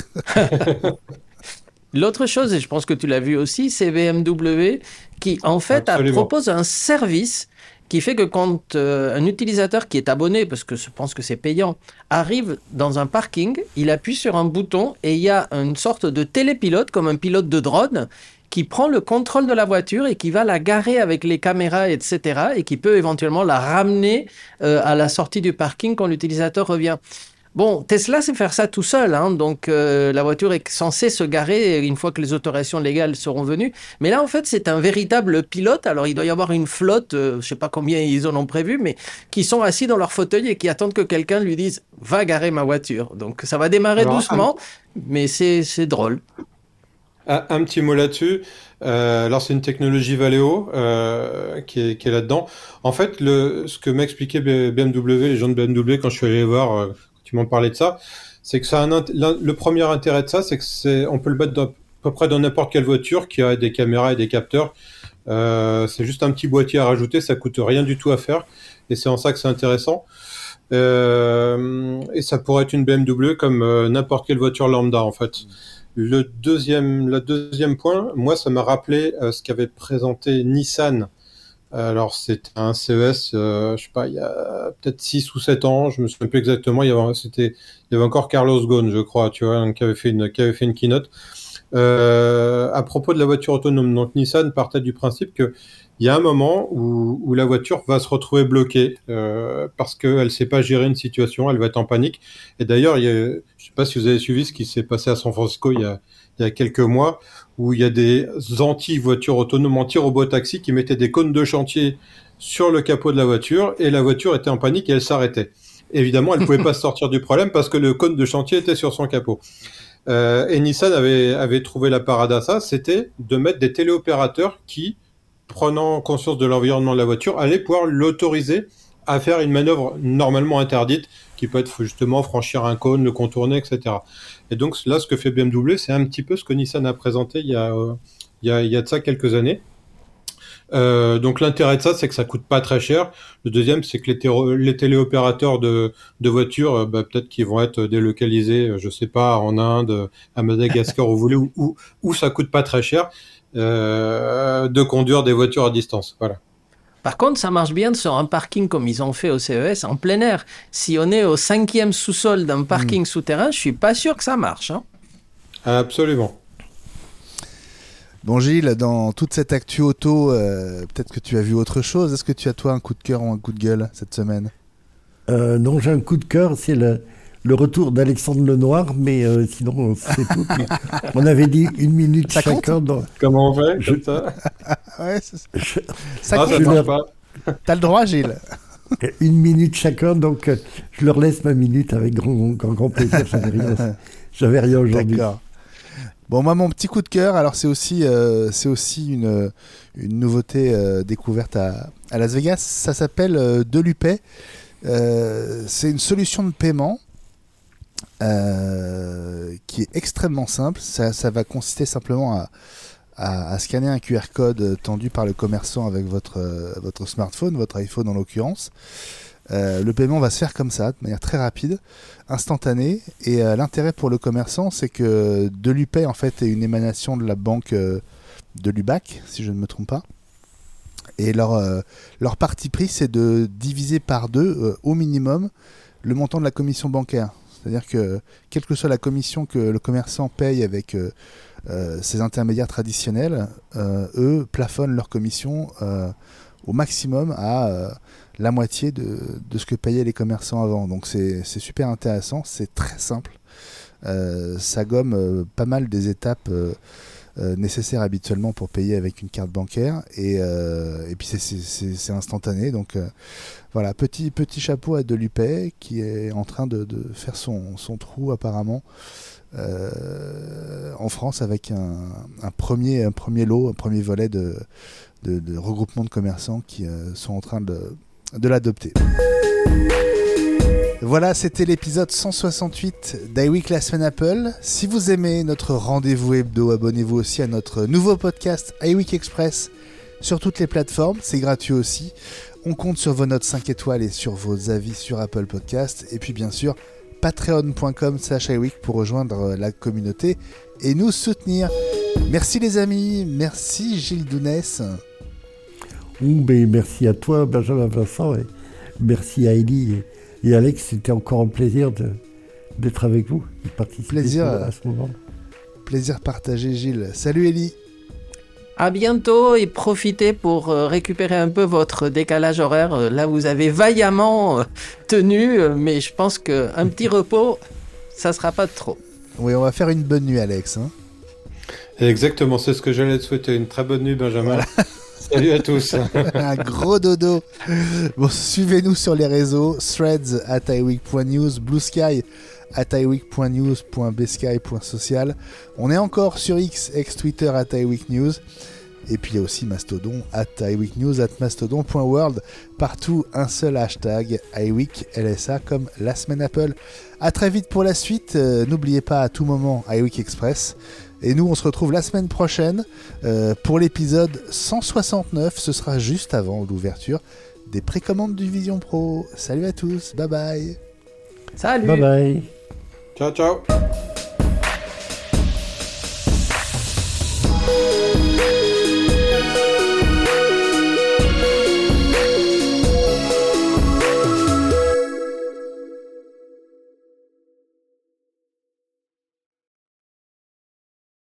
L'autre chose, et je pense que tu l'as vu aussi, c'est BMW qui, en fait, propose un service qui fait que quand un utilisateur qui est abonné, parce que je pense que c'est payant, arrive dans un parking, il appuie sur un bouton et il y a une sorte de télépilote, comme un pilote de drone, qui prend le contrôle de la voiture et qui va la garer avec les caméras, etc., et qui peut éventuellement la ramener à la sortie du parking quand l'utilisateur revient. Bon, Tesla sait faire ça tout seul, hein, donc la voiture est censée se garer une fois que les autorisations légales seront venues. Mais là, en fait, c'est un véritable pilote. Alors, il doit y avoir une flotte, je ne sais pas combien ils en ont prévu, mais qui sont assis dans leur fauteuil et qui attendent que quelqu'un lui dise « Va garer ma voiture ». Donc, ça va démarrer doucement, mais c'est drôle. Un petit mot là-dessus. Alors, c'est une technologie Valeo qui est là-dedans. En fait, ce que m'expliquait BMW, les gens de BMW, quand je suis allé voir... tu m'en parlais de ça, c'est que le premier intérêt de ça, c'est que on peut le mettre à peu près dans n'importe quelle voiture qui a des caméras et des capteurs. C'est juste un petit boîtier à rajouter, ça coûte rien du tout à faire, et c'est en ça que c'est intéressant. Et ça pourrait être une BMW comme n'importe quelle voiture lambda en fait. Le deuxième point, moi, ça m'a rappelé ce qu'avait présenté Nissan. Alors, c'était un CES, je sais pas, il y a peut-être 6 ou 7 ans, je me souviens plus exactement, il y avait encore Carlos Ghosn, je crois, tu vois, qui avait fait une keynote. À propos de la voiture autonome, donc Nissan partait du principe que il y a un moment où la voiture va se retrouver bloquée parce qu'elle sait pas gérer une situation, elle va être en panique. Et d'ailleurs, je sais pas si vous avez suivi ce qui s'est passé à San Francisco il y a quelques mois, où il y a des anti-voitures autonomes, anti-robotaxi qui mettaient des cônes de chantier sur le capot de la voiture, et la voiture était en panique et elle s'arrêtait. Évidemment, elle pouvait pas sortir du problème parce que le cône de chantier était sur son capot. Et Nissan avait trouvé la parade à ça, c'était de mettre des téléopérateurs qui, prenant conscience de l'environnement de la voiture, allaient pouvoir l'autoriser à faire une manœuvre normalement interdite, qui peut être justement franchir un cône, le contourner, etc. Et donc là, ce que fait BMW, c'est un petit peu ce que Nissan a présenté il y a de ça quelques années. Donc l'intérêt de ça, c'est que ça coûte pas très cher. Le deuxième, c'est que les téléopérateurs de voitures, peut-être qu'ils vont être délocalisés, je sais pas, en Inde, à Madagascar, où ça coûte pas très cher de conduire des voitures à distance. Voilà. Par contre, ça marche bien sur un parking comme ils ont fait au CES, en plein air. Si on est au 5e sous-sol d'un parking souterrain, je suis pas sûr que ça marche. Hein. Absolument. Bon Gilles, dans toute cette actu auto, peut-être que tu as vu autre chose. Est-ce que tu as toi un coup de cœur ou un coup de gueule cette semaine ? Non, j'ai un coup de cœur, c'est le retour d'Alexandre Lenoir, mais sinon c'est tout. On avait dit 1 minute ça chacun. Comment on fait comme ça ouais, ça marche pas. T'as le droit Gilles. 1 minute chacun, donc je leur laisse ma minute avec grand plaisir. J'avais rien aujourd'hui. D'accord. Bon, moi, mon petit coup de cœur, alors c'est aussi une nouveauté découverte à Las Vegas. Ça s'appelle DeLupay. C'est une solution de paiement qui est extrêmement simple. Ça va consister simplement à scanner un QR code tendu par le commerçant avec votre smartphone, votre iPhone en l'occurrence. Le paiement va se faire comme ça, de manière très rapide, instantanée. Et l'intérêt pour le commerçant, c'est que DeLupay en fait est une émanation de la banque de l'UBAC, si je ne me trompe pas. Et leur parti pris, c'est de diviser par 2 au minimum le montant de la commission bancaire. C'est-à-dire que quelle que soit la commission que le commerçant paye avec ses intermédiaires traditionnels, eux plafonnent leur commission au maximum à la moitié de ce que payaient les commerçants avant. Donc c'est super intéressant, c'est très simple. Ça gomme pas mal des étapes nécessaires habituellement pour payer avec une carte bancaire. Et puis c'est instantané. Donc voilà, petit chapeau à DeLupay qui est en train de faire son trou apparemment en France avec un premier lot, un premier volet de regroupement de commerçants qui sont en train de l'adopter. Voilà, c'était l'épisode 168 d'iWeek La Semaine Apple. Si vous aimez notre rendez-vous hebdo, abonnez-vous aussi à notre nouveau podcast iWeek Express sur toutes les plateformes, c'est gratuit aussi. On compte sur vos notes 5 étoiles et sur vos avis sur Apple Podcast. Et puis bien sûr, patreon.com/iWeek pour rejoindre la communauté et nous soutenir. Merci les amis, merci Gilles Dounès. Merci à toi, Benjamin Vincent, et merci à Ellie et Alex. C'était encore un plaisir d'être avec vous, de participer à ce moment. Plaisir partagé, Gilles. Salut Ellie. À bientôt et profitez pour récupérer un peu votre décalage horaire. Là, vous avez vaillamment tenu, mais je pense qu'un petit repos, ça sera pas de trop. Oui, on va faire une bonne nuit, Alex. Hein. Exactement, c'est ce que j'allais te souhaiter. Une très bonne nuit, Benjamin. Voilà. Salut à tous. Un gros dodo. Bon, suivez-nous sur les réseaux, threads @iweek.news, Blue Sky @iweek.news.bsky.social. On est encore sur X, ex-Twitter @iweeknews. Et puis il y a aussi Mastodon @iweeknews, @mastodon.world. Partout un seul hashtag iWeek LSA comme la semaine Apple. À très vite pour la suite. N'oubliez pas à tout moment iWeek Express. Et nous on se retrouve la semaine prochaine pour l'épisode 169. Ce sera juste avant l'ouverture des précommandes du Vision Pro. Salut à tous, bye bye. Salut. Bye bye. Ciao ciao.